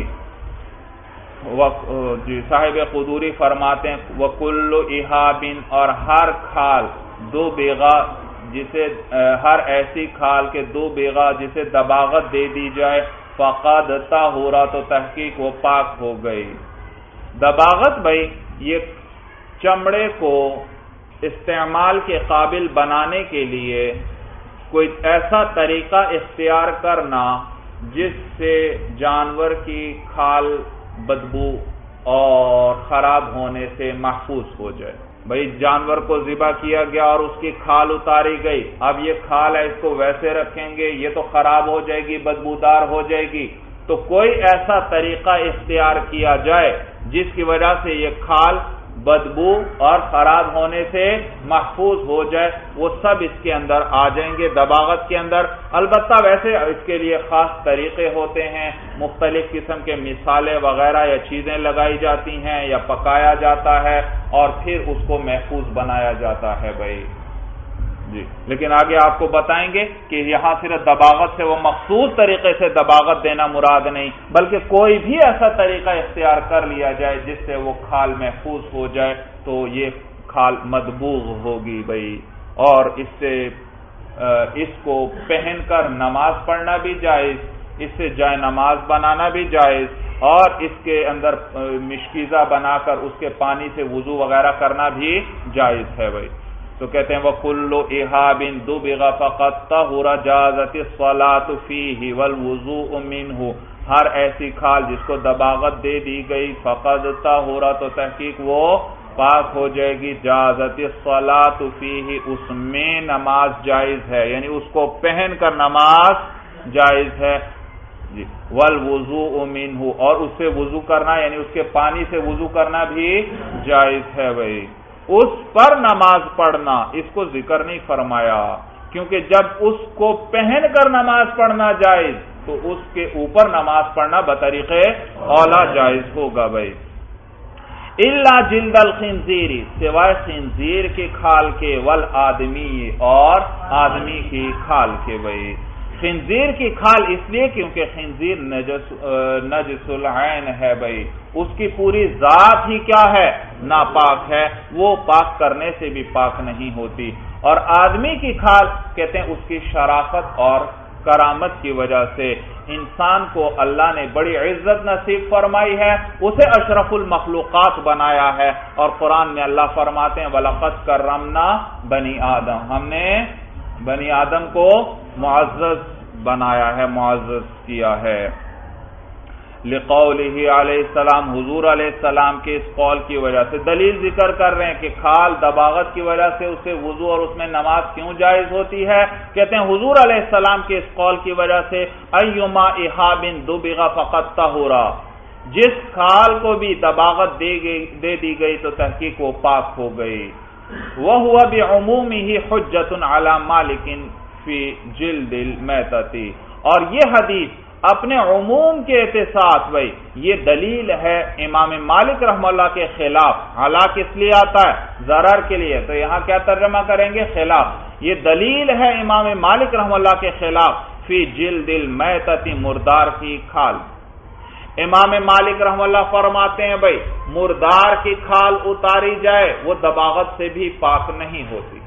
جی صاحب قدوری فرماتے ہیں وكل إهاب، اور ہر کھال دو بیغا، جسے ہر ایسی کھال کے دو بیغا جسے دباغت دے دی جائے، فقد طہورا، تو تحقیق وہ پاک ہو گئی. دباغت بھائی یہ چمڑے کو استعمال کے قابل بنانے کے لیے کوئی ایسا طریقہ اختیار کرنا جس سے جانور کی کھال بدبو اور خراب ہونے سے محفوظ ہو جائے. بھائی جانور کو ذبح کیا گیا اور اس کی کھال اتاری گئی، اب یہ کھال ہے اس کو ویسے رکھیں گے یہ تو خراب ہو جائے گی، بدبودار ہو جائے گی. تو کوئی ایسا طریقہ اختیار کیا جائے جس کی وجہ سے یہ کھال بدبو اور خراب ہونے سے محفوظ ہو جائے، وہ سب اس کے اندر آ جائیں گے دباغت کے اندر. البتہ ویسے اس کے لیے خاص طریقے ہوتے ہیں، مختلف قسم کے مثالیں وغیرہ یا چیزیں لگائی جاتی ہیں یا پکایا جاتا ہے اور پھر اس کو محفوظ بنایا جاتا ہے بھائی جی. لیکن آگے آپ کو بتائیں گے کہ یہاں صرف دباغت سے وہ مخصوص طریقے سے دباغت دینا مراد نہیں، بلکہ کوئی بھی ایسا طریقہ اختیار کر لیا جائے جس سے وہ کھال محفوظ ہو جائے تو یہ کھال مدبوغ ہوگی بھائی. اور اس سے اس کو پہن کر نماز پڑھنا بھی جائز، اس سے جائے نماز بنانا بھی جائز، اور اس کے اندر مشکیزہ بنا کر اس کے پانی سے وضو وغیرہ کرنا بھی جائز ہے بھائی. تو کہتے ہیں وَكُلُّ إِهَابٍ دُبِغَ فَقَدْ طَهُرَ جَازَتِ الصَّلَاةُ فِيهِ وَالْوُضُوءُ مِنْهُ. ہر ایسی کھال جس کو دباغت دے دی گئی فقد طہورا تو تحقیق وہ پاک ہو جائے گی. جازت الصلاۃ فیہ، اس میں نماز جائز ہے، یعنی اس کو پہن کر نماز جائز ہے جی. والوضوء منہ، اور اس سے وضو کرنا یعنی اس کے پانی سے وضو کرنا بھی جائز ہے بھائی. اس پر نماز پڑھنا اس کو ذکر نہیں فرمایا، کیونکہ جب اس کو پہن کر نماز پڑھنا جائز تو اس کے اوپر نماز پڑھنا بطریق اولا جائز ہوگا بھائی. الا جلد الخنزیر، سوائے خنزیر کی کھال کے، والآدمی، اور آدمی کی کھال کے بھائی. خنزیر کی کھال اس لیے کیونکہ خنزیر نجس نجس العین ہے بھائی، اس کی پوری ذات ہی کیا ہے، ناپاک ہے، وہ پاک کرنے سے بھی پاک نہیں ہوتی. اور آدمی کی کھال کہتے ہیں اس کی شرافت اور کرامت کی وجہ سے انسان کو اللہ نے بڑی عزت نصیب فرمائی ہے، اسے اشرف المخلوقات بنایا ہے. اور قرآن میں اللہ فرماتے ہیں وَلَقَدْ كَرَّمْنَا بَنِي آدم، ہم نے بنی آدم کو معزز بنایا ہے، معزز کیا ہے. لقولہ علیہ السلام، حضور علیہ السلام کے اس قول کی وجہ سے دلیل ذکر کر رہے ہیں کہ کھال دباغت کی وجہ سے اسے وضو اور اس میں نماز کیوں جائز ہوتی ہے. کہتے ہیں حضور علیہ السلام کے اس قول کی وجہ سے ایما احاب دبغ فقد طہورا، جس کھال کو بھی دباغت دے دی گئی تو تحقیق وہ پاک ہو گئی. وَهُوَ بِعُمُومِهِ حُجَّةٌ عَلَى مَالِكٍ فِي جِلْدِ الْمَيْتَةِ، اور یہ حدیث اپنے عموم کے احتساب بھائی یہ دلیل ہے امام مالک رحمہ اللہ کے خلاف. حالانکہ اس لیے آتا ہے ضرر کے لیے، تو یہاں کیا ترجمہ کریں گے، خلاف. یہ دلیل ہے امام مالک رحمہ اللہ کے خلاف فی جلد المیتۃ، مردار کی کھال. امام مالک رحمہ اللہ فرماتے ہیں بھائی مردار کی کھال اتاری جائے وہ دباغت سے بھی پاک نہیں ہوتی.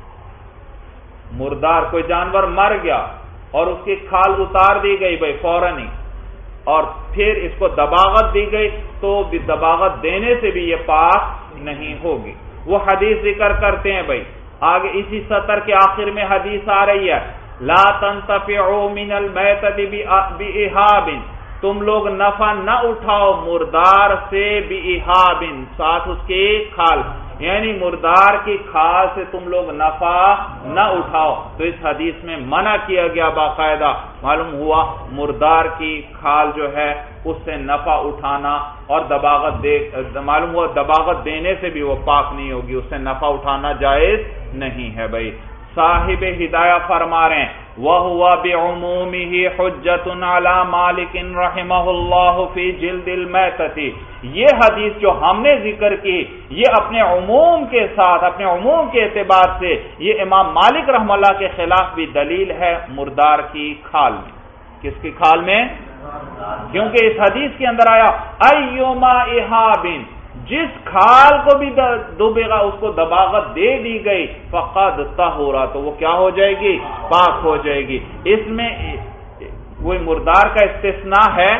مردار کوئی جانور مر گیا اور اس کی کھال اتار دی گئی بھائی فوراً ہی، اور پھر اس کو دباغت دی گئی تو بھی دباغت دینے سے بھی یہ پاک نہیں ہوگی. وہ حدیث ذکر کرتے ہیں بھائی آگے اسی سطر کے آخر میں حدیث آ رہی ہے لا تنتفعوا من المیتۃ بإحاب، تم لوگ نفع نہ اٹھاؤ مردار سے بإحاب، ساتھ اس کی کھال، یعنی مردار کی کھال سے تم لوگ نفع نہ اٹھاؤ. تو اس حدیث میں منع کیا گیا باقاعدہ. معلوم ہوا مردار کی کھال جو ہے اس سے نفع اٹھانا اور دباغت دے معلوم ہوا دباغت دینے سے بھی وہ پاک نہیں ہوگی، اس سے نفع اٹھانا جائز نہیں ہے بھائی. صاحب ہدایہ فرما رہے ہیں وَهُوَ بِعُمُومِهِ حُجَّةٌ عَلَى مَالِكٍ رَحِمَهُ اللَّهُ فِي جِلْدِ الْمَيْتَةِ. یہ حدیث جو ہم نے ذکر کی یہ اپنے عموم کے ساتھ اپنے عموم کے اعتبار سے یہ امام مالک رحمہ اللہ کے خلاف بھی دلیل ہے مردار کی کھال میں. کس کی کھال میں؟ کیونکہ اس حدیث کے اندر آیا ایما احاب، جس کھال کو بھی دوبیگا اس کو دباغت دے دی گئی فقد طہورا، تو وہ کیا ہو جائے گی، پاک ہو جائے گی. اس میں کوئی مردار کا استثناء ہے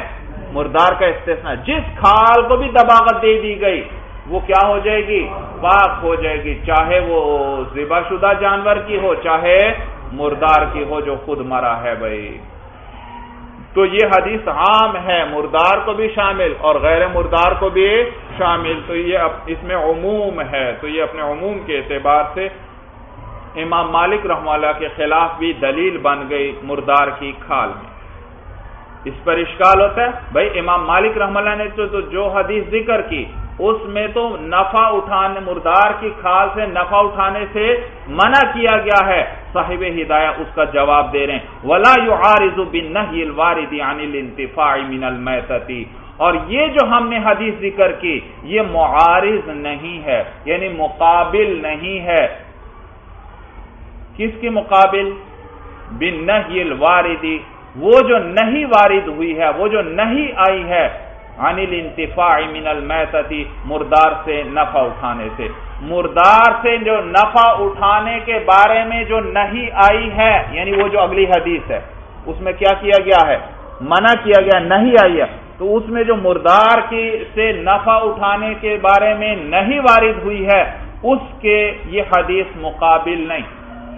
مردار کا استثناء، جس کھال کو بھی دباغت دے دی گئی وہ کیا ہو جائے گی؟ پاک ہو جائے گی، چاہے وہ ذبح شدہ جانور کی ہو چاہے مردار کی ہو جو خود مرا ہے بھائی۔ تو یہ حدیث عام ہے، مردار کو بھی شامل اور غیر مردار کو بھی شامل، تو یہ اس میں عموم ہے، تو یہ اپنے عموم کے اعتبار سے امام مالک رحمہ اللہ کے خلاف بھی دلیل بن گئی مردار کی کھال میں۔ اس پر اشکال ہوتا ہے بھائی امام مالک رحمہ اللہ نے تو جو حدیث ذکر کی اس میں تو نفع اٹھانے، مردار کی کھال سے نفع اٹھانے سے منع کیا گیا ہے، صاحب ہدایہ اس کا جواب دے رہے ہیں وَلَا يُعَارِضُ بِالنَّهْيِ الْوَارِدِ عَنِ الْانْتِفَاعِ مِنَ الْمَيْتَةِ، اور یہ جو ہم نے حدیث ذکر کی یہ معارض نہیں ہے، یعنی مقابل نہیں ہے، کس کے مقابل؟ بِالنَّهْيِ الْوَارِدِ، وہ جو نہیں وارد ہوئی ہے، وہ جو نہیں آئی ہے عن الانتفاع من المیتۃ، مردار سے نفع اٹھانے سے، مردار سے جو نفع اٹھانے کے بارے میں جو نہیں آئی ہے، یعنی وہ جو اگلی حدیث ہے اس میں کیا کیا گیا ہے؟ منع کیا گیا، نہیں آئی ہے، تو اس میں جو مردار کی سے نفع اٹھانے کے بارے میں نہیں وارد ہوئی ہے اس کے یہ حدیث مقابل نہیں،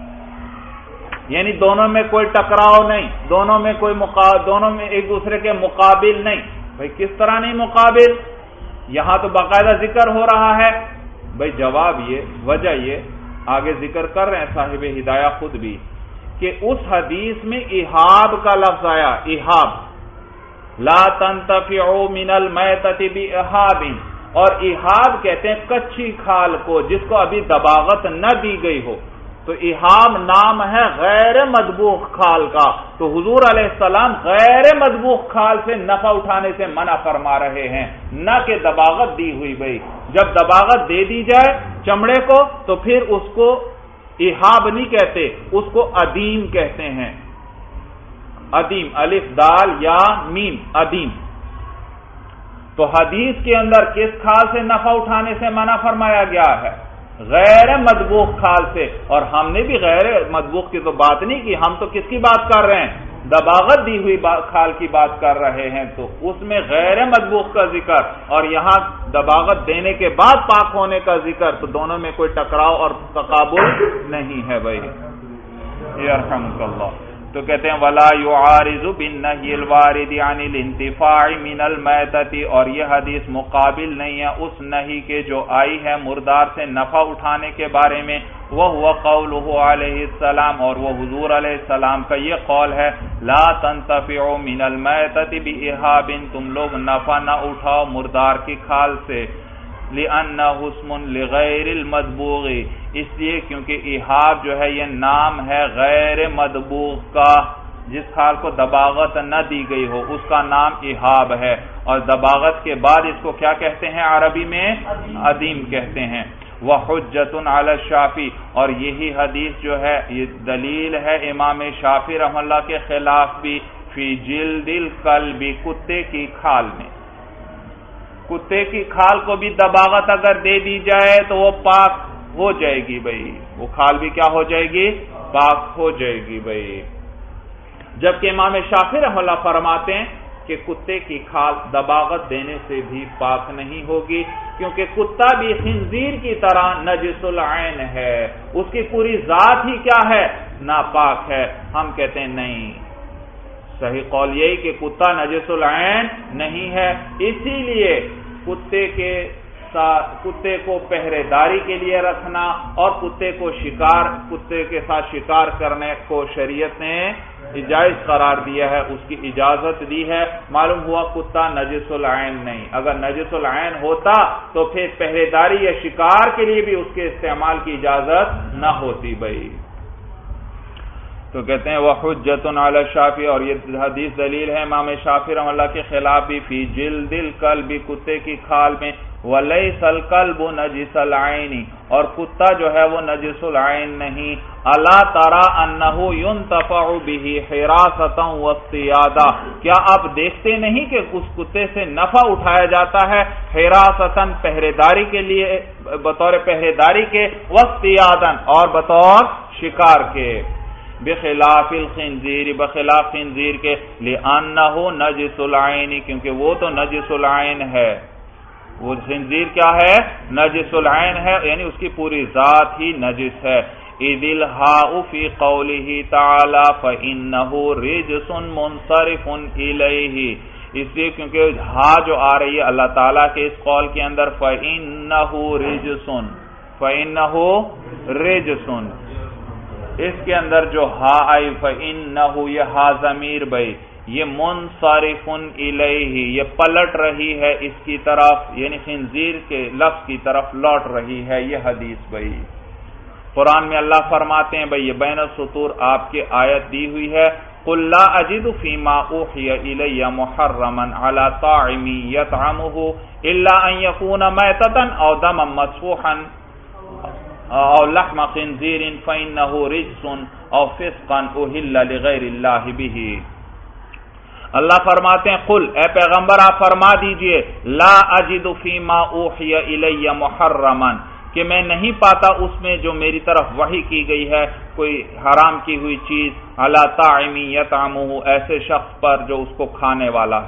یعنی دونوں میں کوئی ٹکراؤ نہیں، دونوں میں کوئی مقا... دونوں میں ایک دوسرے کے مقابل نہیں۔ بھائی کس طرح نہیں مقابل؟ یہاں تو باقاعدہ ذکر ہو رہا ہے، بھائی جواب یہ، وجہ یہ آگے ذکر کر رہے ہیں صاحب ہدایہ خود بھی، کہ اس حدیث میں احاب کا لفظ آیا، احاب، لا تنتفعوا من المیتۃ باحاب، اور احاب کہتے ہیں کچی کھال کو جس کو ابھی دباغت نہ دی گئی ہو، تو احام نام ہے غیر مذبوح کھال کا، تو حضور علیہ السلام غیر مذبوح کھال سے نفع اٹھانے سے منع فرما رہے ہیں، نہ کہ دباغت دی ہوئی۔ بھائی جب دباغت دے دی جائے چمڑے کو تو پھر اس کو احاب نہیں کہتے، اس کو ادیم کہتے ہیں، ادیم، الف دال یا میم، ادیم۔ تو حدیث کے اندر کس کھال سے نفع اٹھانے سے منع فرمایا گیا ہے؟ غیر مذبوح کھال سے، اور ہم نے بھی غیر مذبوح کی تو بات نہیں کی، ہم تو کس کی بات کر رہے ہیں؟ دباغت دی ہوئی کھال کی بات کر رہے ہیں، تو اس میں غیر مذبوح کا ذکر اور یہاں دباغت دینے کے بعد پاک ہونے کا ذکر، تو دونوں میں کوئی ٹکراؤ اور تقابل نہیں ہے بھائی۔ یرحمک اللہ۔ تو کہتے ہیں وَلَا يُعَارِضُ بِالنَّهْيِ الْوَارِدِ عَنِ الْانْتِفَاعِ مِنَ الْمَيْتَةِ، اور یہ حدیث مقابل نہیں ہے اس نہی کے جو آئی ہے مردار سے نفع اٹھانے کے بارے میں، وَهُوَ قَوْلُهُ عَلَيْهِ السَّلَامُ، اور وہ حضور علیہ السلام کا یہ قول ہے لَا تَنْتَفِعُوا مِنَ الْمَيْتَةِ بِإِحَابٍ، تم لوگ نفع نہ اٹھاؤ مردار کی کھال سے، لِأَنَّهُ اسْمٌ لِغَيْرِ الْمَذْبُوغِ، اس لیے کیونکہ احاب جو ہے یہ نام ہے غیر مذبوح کا، جس کھال کو دباغت نہ دی گئی ہو اس کا نام احاب ہے، اور دباغت کے بعد اس کو کیا کہتے ہیں عربی میں؟ ادیم کہتے ہیں۔ وَحُجَّةٌ عَلَى الشَّافِعِ، اور یہی حدیث جو ہے یہ دلیل ہے امام شافعی رحمہ اللہ کے خلاف بھی، فی جلد الکلب، کتے کی کھال میں، کتے کی کھال کو بھی دباغت اگر دے دی جائے تو وہ پاک ہو جائے گی بھائی، وہ کھال بھی کیا ہو جائے گی؟ پاک ہو جائے گی بھائی۔ جبکہ امام شافعی رحمہ اللہ فرماتے ہیں کہ کتے کی کھال دباغت دینے سے بھی پاک نہیں ہوگی، کیونکہ کتا بھی خنزیر کی طرح نجس العین ہے، اس کی پوری ذات ہی کیا ہے؟ ناپاک ہے۔ ہم کہتے ہیں نہیں، صحیح قول یہی کہ کتا نجس العین نہیں ہے، اسی لیے کتے کے کتے کو پہرے داری کے لیے رکھنا اور کتے کو شکار کتے کے ساتھ شکار کرنے کو شریعت نے جائز قرار دیا ہے، اس کی اجازت دی ہے۔ معلوم ہوا کتا نجس العین نہیں، اگر نجس العین ہوتا تو پھر پہرے داری یا شکار کے لیے بھی اس کے استعمال کی اجازت نہ ہوتی بھائی۔ تو کہتے ہیں وَحُجَّةٌ عَلَى الشَّافِعِ، اور یہ حدیث دلیل ہے امام شافعی رحمہ اللہ کے خلاف بھی، فی جلد الکلب، کتے کی کھال میں، وَلَيْسَ الْكَلْبُ نَجِسَ الْعَيْنِ، اور کتا جو ہے وہ نجس العین نہیں، أَلَا تَرَى أَنَّهُ يُنْتَفَعُ بِهِ حِرَاسَةً وَاصْطِيَادَةً، کیا آپ دیکھتے نہیں کہ اس کتے سے نفع اٹھایا جاتا ہے حِرَاسَةً پہرے داری کے لیے، بطور پہرے داری کے، وَاصْطِيَادًا اور بطور شکار کے۔ بخلاف الخنزیر بخلاف خنزیر کے، لأنہ نجس العین کیونکہ وہ تو نجس العین ہے، وہ خنزیر کیا ہے؟ نجس العین ہے، یعنی اس کی پوری ذات ہی نجس ہے۔ اذ الہاء فی قولہ تعالی فإنہ رجس منصرف الیہ، اس لیے کیونکہ ہا جو آ رہی ہے اللہ تعالیٰ کے اس قول کے اندر فإنہ رجس، فإنہ رجس، اس کے اندر جو ہا آئی فإنہ، یہ ہا ضمیر بھائی یہ منصرف الیہ، یہ پلٹ رہی ہے اس کی طرف، یعنی خنزیر کے لفظ کی طرف لوٹ رہی ہے یہ حدیث بھائی۔ قرآن میں اللہ فرماتے ہیں بھائی، یہ بین السطور آپ کی آیت دی ہوئی ہے، قُلْ لَا أَجِدُ فِي مَا أُوحِيَ إِلَيَّ مُحَرَّمًا عَلَى طَاعِمٍ يَطْعَمُهُ إِلَّا أَن يَكُونَ مَيْتَةً أَوْ دَمًا مَّسْفُوحًا أَوْ لَحْمَ خِنزِيرٍ فَإِنَّهُ رِجْسٌ أَوْ فِسْقًا أُهِلَّ لِغَيْرِ اللَّهِ بِهِ۔ اللہ فرماتے ہیں قل، اے پیغمبر آپ فرما دیجئے، لا اجد فیما اوحی الی محرما، کہ میں نہیں پاتا اس میں جو میری طرف وحی کی گئی ہے کوئی حرام کی ہوئی چیز، علی طاعم یطعمہ، ایسے شخص پر جو اس کو کھانے والا،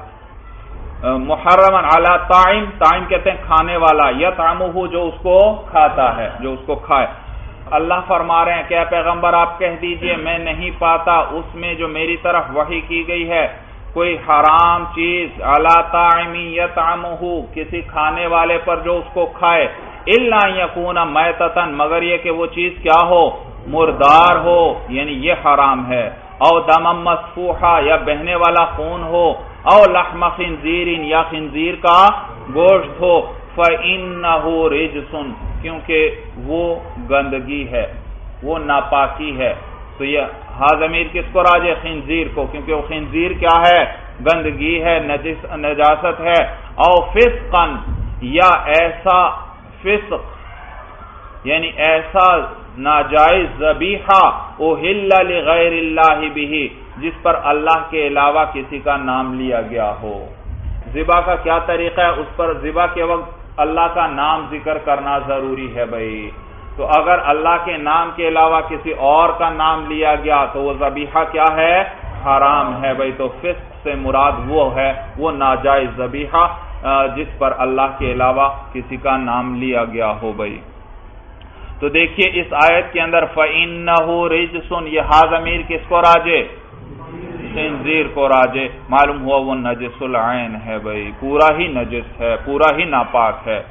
محرما علی طاعم، طاعم کہتے ہیں کھانے والا، یطعمہ جو اس کو کھاتا ہے، جو اس کو کھائے۔ اللہ فرما رہے ہیں کہ اے پیغمبر آپ کہہ دیجئے میں نہیں پاتا اس میں جو میری طرف وحی کی گئی ہے کوئی حرام چیز، علی طاعم یطعمہ، کسی کھانے والے پر جو اس کو کھائے، الا یکون میتۃ، مگر یہ کہ وہ چیز کیا ہو؟ مردار ہو، یعنی یہ حرام ہے، او دم مسفوحا، یا بہنے والا خون ہو، او لحم خنزیر، یا خنزیر کا گوشت ہو، فإنہ رجس، کیونکہ وہ گندگی ہے، وہ ناپاکی ہے۔ تو یہ ہا ضمیر کس کو راجع؟ خنزیر کو، کیونکہ وہ خنزیر کیا ہے؟ گندگی ہے، نجس نجاست ہے۔ او فسقا، یا ایسا فسق یعنی ایسا ناجائز ذبیحہ، اہل لغیر اللہ بہ، جس پر اللہ کے علاوہ کسی کا نام لیا گیا ہو۔ ذبح کا کیا طریقہ ہے؟ اس پر ذبح کے وقت اللہ کا نام ذکر کرنا ضروری ہے بھائی، تو اگر اللہ کے نام کے علاوہ کسی اور کا نام لیا گیا تو وہ ذبیحہ کیا ہے؟ حرام ہے بھائی۔ تو فسق سے مراد وہ ہے وہ ناجائز ذبیحہ جس پر اللہ کے علاوہ کسی کا نام لیا گیا ہو بھائی۔ تو دیکھیے اس آیت کے اندر فَإِنَّهُ رِجْسٌ، یہ ہا ضمیر کس کو راجع؟ خنزیر کو راجع، معلوم ہوا وہ نجس العین ہے بھائی، پورا ہی نجس ہے، پورا ہی ناپاک ہے۔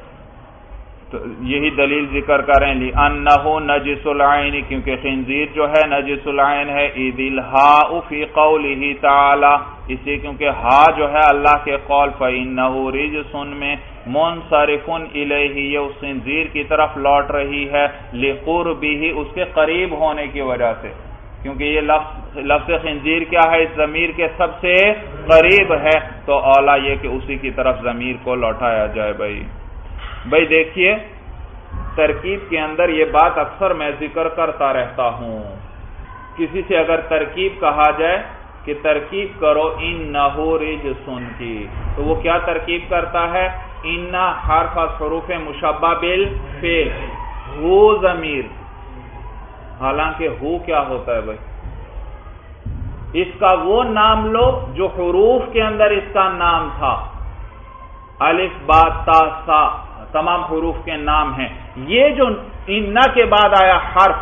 تو یہی دلیل ذکر کریں لِأَنَّهُ نَجِسُ الْعَيْنِ، کیونکہ خنزیر جو ہے نجس العین ہے۔ اِذِ الْحَاءُ فِي قَوْلِهِ تَعَالَى، اس لیے کیونکہ ہا جو ہے اللہ کے قول فَإِنَّهُ رِجْسٌ میں منصرف الیہ، یہ اس خنزیر کی طرف لوٹ رہی ہے، لِقُرْبِهِ، اس کے قریب ہونے کی وجہ سے، کیونکہ یہ لفظ لفظ خنزیر کیا ہے؟ اس ضمیر کے سب سے قریب ہے، تو اولا یہ کہ اسی کی طرف ضمیر کو لوٹایا جائے بھائی۔ بھائی دیکھیے ترکیب کے اندر یہ بات اکثر میں ذکر کرتا رہتا ہوں، کسی سے اگر ترکیب کہا جائے کہ ترکیب کرو انہ رجس کی، تو وہ کیا ترکیب کرتا ہے؟ انہ حرف از حروف مشبہ بالفعل، ہو ضمیر، حالانکہ ہو کیا ہوتا ہے بھائی؟ اس کا وہ نام لو جو حروف کے اندر اس کا نام تھا، الف با تا سا تمام حروف کے نام ہیں۔ یہ جو انہ کے بعد آیا حرف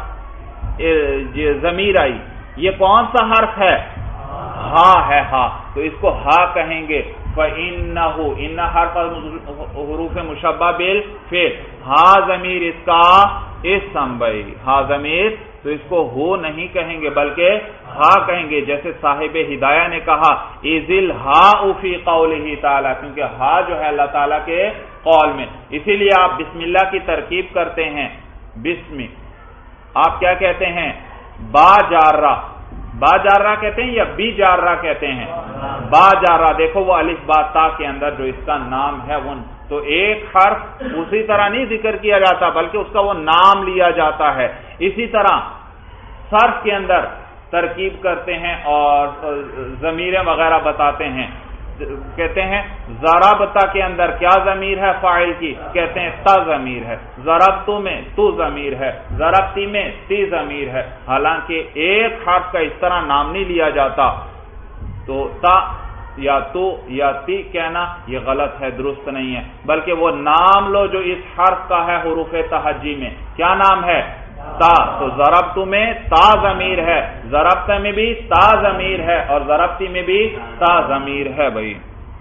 ضمیر آئی، یہ کون سا حرف ہے؟ ہا ہے، ہا، تو اس کو ہا کہیں گے۔ فَإِنَّهُ، اِنَّ حرف حروف مشبہ بالفعل، ہا ضمیر اس کا اسم بھائی، ہا ضمیر، تو اس کو ہو نہیں کہیں گے بلکہ ہا کہیں گے، جیسے صاحب ہدایہ نے کہا اِذِ الْحَاءُ فِي قَوْلِهِ تَعَالَى، کیونکہ ہا جو ہے اللہ تعالیٰ کے قول میں، اسی لیے آپ بسم اللہ کی ترکیب کرتے ہیں، بسم، آپ کیا کہتے ہیں؟ با جارہ، با جارہ کہتے ہیں یا بی جارہ کہتے ہیں؟ با جارہ، دیکھو وہ الف با تا کے اندر جو اس کا نام ہے وہ، تو ایک حرف اسی طرح نہیں ذکر کیا جاتا بلکہ اس کا وہ نام لیا جاتا ہے۔ اسی طرح صرف کے اندر ترکیب کرتے ہیں اور ضمیریں وغیرہ بتاتے ہیں، کہتے ہیں ضربت کے اندر کیا ضمیر ہے فاعل کی؟ کہتے ہیں تا ضمیر ہے. ضربت میں تو ضمیر ہے, ضربتی میں تی ضمیر ہے. حالانکہ ایک حرف کا اس طرح نام نہیں لیا جاتا, تو تا یا تو یا تی کہنا یہ غلط ہے, درست نہیں ہے, بلکہ وہ نام لو جو اس حرف کا ہے حروف تہجی میں. کیا نام ہے؟ تا. تو ضربت میں تا ضمیر ہے, ضربت میں بھی تا ضمیر ہے, اور ضربتی میں بھی تا ضمیر ہے بھائی.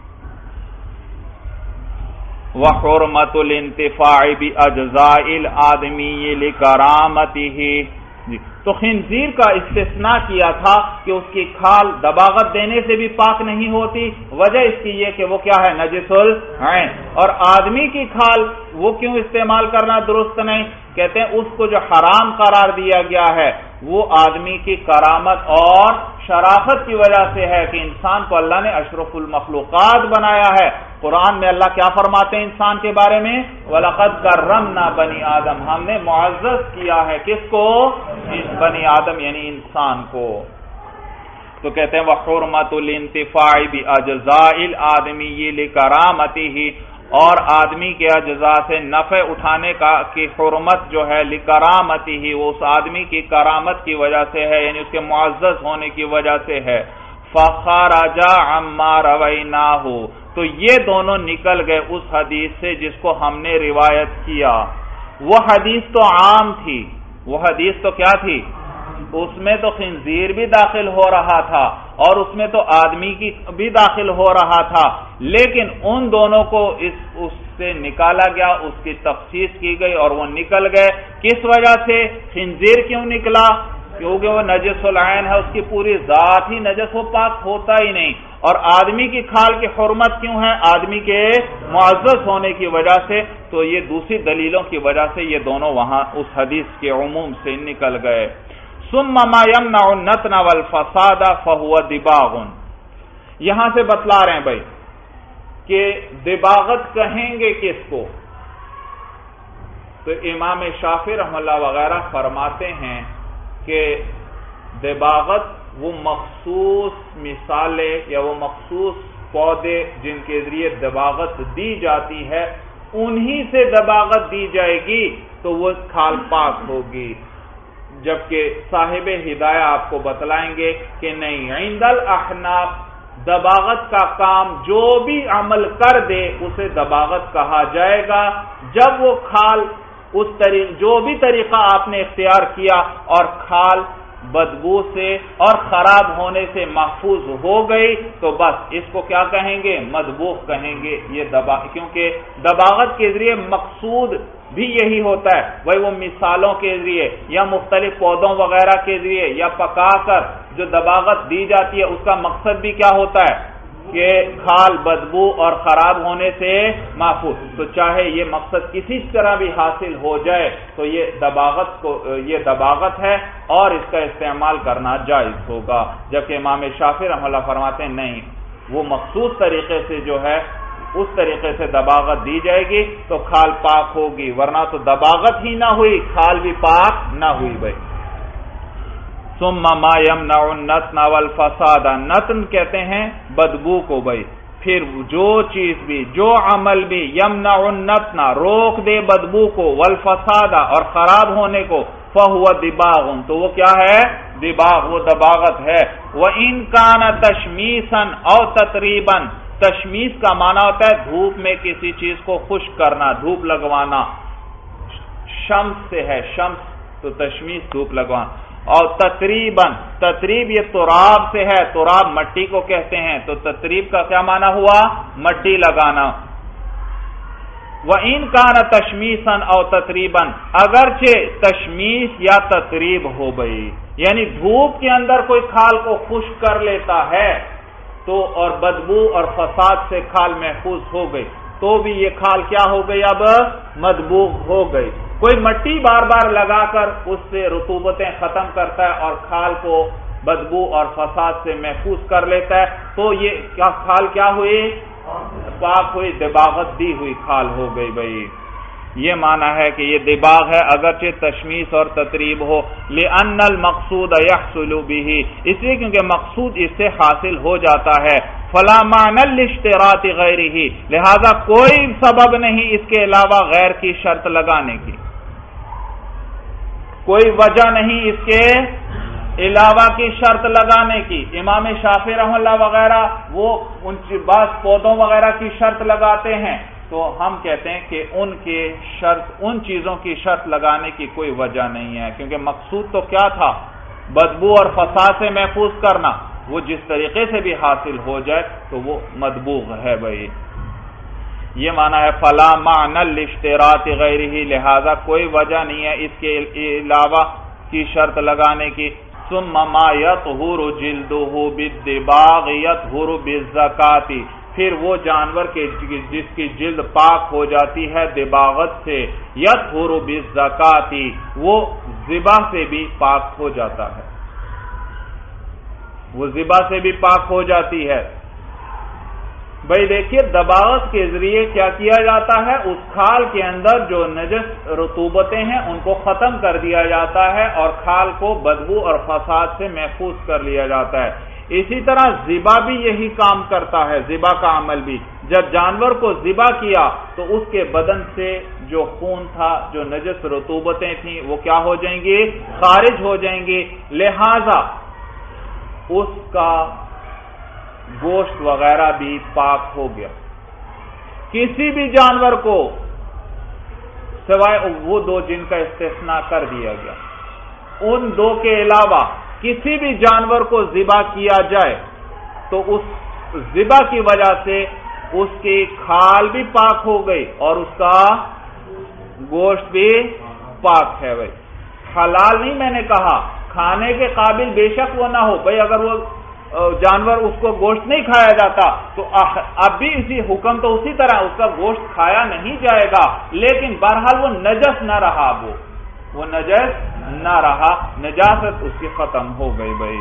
وحرمت الانتفاع باجزاء الآدمی لکرامتہ. تو خنزیر کا استثناء کیا تھا کہ اس کی کھال دباغت دینے سے بھی پاک نہیں ہوتی, وجہ اس کی یہ کہ وہ کیا ہے؟ نجس العین. اور آدمی کی کھال وہ کیوں استعمال کرنا درست نہیں؟ کہتے ہیں اس کو جو حرام قرار دیا گیا ہے وہ آدمی کی کرامت اور شرافت کی وجہ سے ہے کہ انسان کو اللہ نے اشرف المخلوقات بنایا ہے. قرآن میں اللہ کیا فرماتے ہیں انسان کے بارے میں؟ وَلَقَدْ كَرَّمْنَا بَنِي آدم, ہم نے معزز کیا ہے کس کو؟ بنی آدم یعنی انسان کو. تو کہتے ہیں وَحُرْمَةُ الْإِنْتِفَاعِ بِأَجْزَاءِ الْآدَمِيِّ لِكَرَامَتِهِ, اور آدمی کے اجزاء سے نفع اٹھانے کا کی حرمت جو ہے لِكَرَامَتِهِ, وہ اس آدمی کی کرامت کی وجہ سے ہے, یعنی اس کے معزز ہونے کی وجہ سے ہے. فَخَرَجَ عَمَّا رَوَيْنَاهُ, تو یہ دونوں نکل گئے اس حدیث سے جس کو ہم نے روایت کیا. وہ حدیث تو عام تھی, وہ حدیث تو کیا تھی؟ اس میں تو خنزیر بھی داخل ہو رہا تھا اور اس میں تو آدمی کی بھی داخل ہو رہا تھا, لیکن ان دونوں کو اس اس سے نکالا گیا, اس کی تخصیص کی گئی اور وہ نکل گئے. کس وجہ سے؟ خنزیر کیوں نکلا؟ کیونکہ وہ نجس العین ہے, اس کی پوری ذات ہی نجس و پاک ہوتا ہی نہیں. اور آدمی کی کھال کی حرمت کیوں ہے؟ آدمی کے معزز ہونے کی وجہ سے. تو یہ دوسری دلیلوں کی وجہ سے یہ دونوں وہاں اس حدیث کے عموم سے نکل گئے. ثم ما يمنع النتن والفساد فهو دباغ. یہاں سے بتلا رہے ہیں بھائی کہ دباغت کہیں گے کس کو؟ تو امام شافعی رحمہ اللہ وغیرہ فرماتے ہیں کہ دباغت وہ مخصوص مثالیں یا وہ مخصوص پودے جن کے ذریعے دباغت دی جاتی ہے انہی سے دباغت دی جائے گی تو وہ کھال پاک ہوگی. جبکہ صاحب ہدایہ آپ کو بتلائیں گے کہ نہیں, عند الاحناف دباغت کا کام جو بھی عمل کر دے اسے دباغت کہا جائے گا جب وہ کھال اس طریق جو بھی طریقہ آپ نے اختیار کیا اور کھال بدبو سے اور خراب ہونے سے محفوظ ہو گئی تو بس اس کو کیا کہیں گے؟ مذبوح کہیں گے. یہ دبا کیونکہ دباغت کے ذریعے مقصود بھی یہی ہوتا ہے, وہی وہ مثالوں کے ذریعے یا مختلف پودوں وغیرہ کے ذریعے یا پکا کر جو دباغت دی جاتی ہے اس کا مقصد بھی کیا ہوتا ہے کہ کھال بدبو اور خراب ہونے سے محفوظ. تو چاہے یہ مقصد کسی طرح بھی حاصل ہو جائے تو یہ دباغت کو یہ دباغت ہے اور اس کا استعمال کرنا جائز ہوگا. جبکہ امام شافعی رحمہ اللہ فرماتے ہیں نہیں, وہ مخصوص طریقے سے جو ہے اس طریقے سے دباغت دی جائے گی تو کھال پاک ہوگی, ورنہ تو دباغت ہی نہ ہوئی کھال بھی پاک نہ ہوئی بھائی. ثم ما يمنع النتن والفساد, نتن کہتے ہیں بدبو کو بھائی. پھر جو چیز بھی جو عمل بھی یمنع النتن روک دے بدبو کو, والفساد اور خراب ہونے کو, فهو دباغ تو وہ کیا ہے؟ دباغ, وہ دباغت ہے. وَإِن كَانَ تَشْمِيسًا أَوْ تَتْرِيبًا, تشمیس کا معنی ہوتا ہے دھوپ میں کسی چیز کو خشک کرنا, دھوپ لگوانا. شمس سے ہے شمس تو تشمیس دھوپ لگوانا. اور تتریباً, تتریب یہ تراب سے ہے, تراب مٹی کو کہتے ہیں, تو تتریب کا کیا معنی ہوا؟ مٹی لگانا. وَإِن كَانَ تَشْمِيسًا أَوْ تَتْرِيبًا, اگرچہ تشمیس یا تتریب ہو گئی, یعنی دھوپ کے اندر کوئی کھال کو خشک کر لیتا ہے تو اور بدبو اور فساد سے کھال محفوظ ہو گئی تو بھی یہ کھال کیا ہو گئی؟ اب مذبوح ہو گئی. کوئی مٹی بار بار لگا کر اس سے رطوبتیں ختم کرتا ہے اور کھال کو بدبو اور فساد سے محفوظ کر لیتا ہے تو یہ کیا کھال کیا ہوئی؟ پاک ہوئی, دباغت دی ہوئی کھال ہو گئی بھائی. یہ معنی ہے کہ یہ دباغ ہے اگرچہ تشمیس اور تتریب ہو. لِأَنَّ الْمَقْصُودَ يَحْصُلُ بِهِ, اس لیے کیونکہ مقصود اس سے حاصل ہو جاتا ہے. فلا معنی لاشتراط غیرہ، لہذا کوئی سبب نہیں اس کے علاوہ غیر کی شرط لگانے کی، کوئی وجہ نہیں اس کے علاوہ کی شرط لگانے کی۔ امام شافعی رحمہ اللہ وغیرہ وہ ان بعض پودوں وغیرہ کی شرط لگاتے ہیں، تو ہم کہتے ہیں کہ ان کے شرط ان چیزوں کی شرط لگانے کی کوئی وجہ نہیں ہے، کیونکہ مقصود تو کیا تھا؟ بدبو اور فساد سے محفوظ کرنا، وہ جس طریقے سے بھی حاصل ہو جائے تو وہ مدبوغ ہے بھائی۔ یہ معنی ہے فلا معنی لاشتراط غیرہ، لہذا کوئی وجہ نہیں ہے اس کے علاوہ کی شرط لگانے کی۔ ثم ما يطهر جلده بالدباغ يطهر بالزکات، پھر وہ جانور کے جس کی جلد پاک ہو جاتی ہے دباغت سے، يطهر بالزکات، وہ ذبح سے بھی پاک ہو جاتا ہے، وہ ذبح سے بھی پاک ہو جاتی ہے۔ بھائی دیکھیے دباغت کے ذریعے کیا کیا جاتا ہے؟ اس کھال کے اندر جو نجس رطوبتیں ہیں ان کو ختم کر دیا جاتا ہے اور کھال کو بدبو اور فساد سے محفوظ کر لیا جاتا ہے۔ اسی طرح ذبح بھی یہی کام کرتا ہے، ذبح کا عمل بھی۔ جب جانور کو ذبح کیا تو اس کے بدن سے جو خون تھا، جو نجس رطوبتیں تھیں، وہ کیا ہو جائیں گی؟ خارج ہو جائیں گی، لہذا اس کا گوشت وغیرہ بھی پاک ہو گیا۔ کسی بھی جانور کو سوائے وہ دو جن کا استثناء کر دیا گیا، ان دو کے علاوہ کسی بھی جانور کو ذبح کیا جائے تو اس ذبح کی وجہ سے اس کی کھال بھی پاک ہو گئی اور اس کا گوشت بھی پاک ہے۔ بھائی حلال نہیں میں نے کہا، کھانے کے قابل بے شک وہ نہ ہو، بھائی اگر وہ جانور اس کو گوشت نہیں کھایا جاتا تو اب بھی اسی حکم تو اسی طرح اس کا گوشت کھایا نہیں جائے گا، لیکن بہرحال وہ نجس نہ رہا، وہ وہ نجس نہ رہا، نجاست اس کی ختم ہو گئی بھائی۔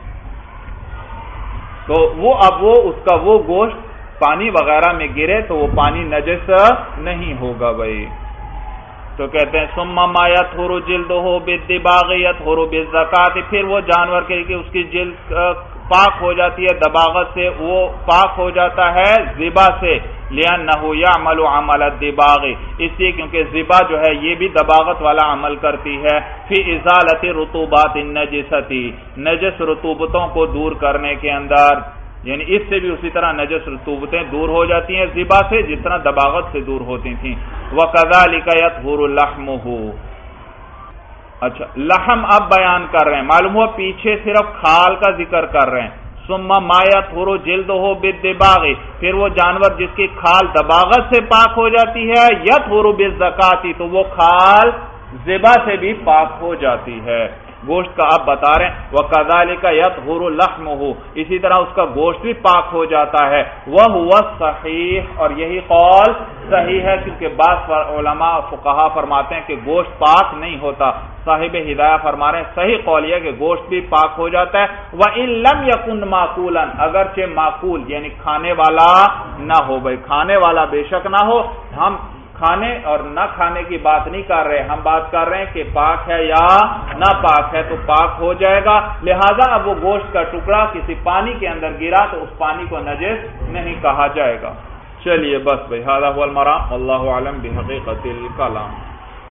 تو وہ اب وہ اس کا وہ گوشت پانی وغیرہ میں گرے تو وہ پانی نجس نہیں ہوگا بھائی۔ تو کہتے ہیں ثم ما يطهر جلده بالدباغ يطهر بالزکات، پھر وہ جانور کے اس کی جلد پاک ہو جاتی ہے دباغت سے، وہ پاک ہو جاتا ہے ذبح سے، لأنه يعمل عمل الدباغ، اس لیے کیونکہ ذبح جو ہے یہ بھی دباغت والا عمل کرتی ہے، فی ازالت رطوبات النجسۃ، نجس رطوبتوں کو دور کرنے کے اندر، یعنی اس سے بھی اسی طرح نجس رطوبتیں دور ہو جاتی ہیں ذبح سے جس طرح دباغت سے دور ہوتی تھیں۔ وَكَذَلِكَ يَطْهُرُ لَحْمُهُ، اچھا لحم اب بیان کر رہے ہیں، معلوم ہوا پیچھے صرف کھال کا ذکر کر رہے ہیں۔ ثم ما يطهر جلده بالدباغ، پھر وہ جانور جس کی کھال دباغت سے پاک ہو جاتی ہے، يطهر بالزکات، تو وہ کھال ذبح سے بھی پاک ہو جاتی ہے۔ گوشت کا آپ بتا رہے ہیں وَكَذَلِكَ يَطْهُرُ لَحْمُهُ، اسی طرح اس کا گوشت بھی پاک ہو جاتا ہے۔ وَهُوَ الصَّحِيحُ، اور یہی قول صحیح ہے، کیونکہ بعض علماء فقہا فرماتے ہیں کہ گوشت پاک نہیں ہوتا، صاحب ہدایہ فرما رہے ہیں صحیح قول یہ کہ گوشت بھی پاک ہو جاتا ہے۔ وَإِن لَمْ يَكُنْ مَأْكُولًا، اگرچہ معقول یعنی کھانے والا نہ ہو، بھائی کھانے والا بے شک نہ ہو، ہم کھانے اور نہ کھانے کی بات نہیں کر رہے، ہم بات کر رہے ہیں کہ پاک ہے یا نہ پاک ہے، تو پاک ہو جائے گا، لہذا اب وہ گوشت کا ٹکڑا کسی پانی کے اندر گرا تو اس پانی کو نجس نہیں کہا جائے گا۔ چلیے بس بھائی، ھذا ھو المرام، واللہ اعلم بحقیقت الکلام۔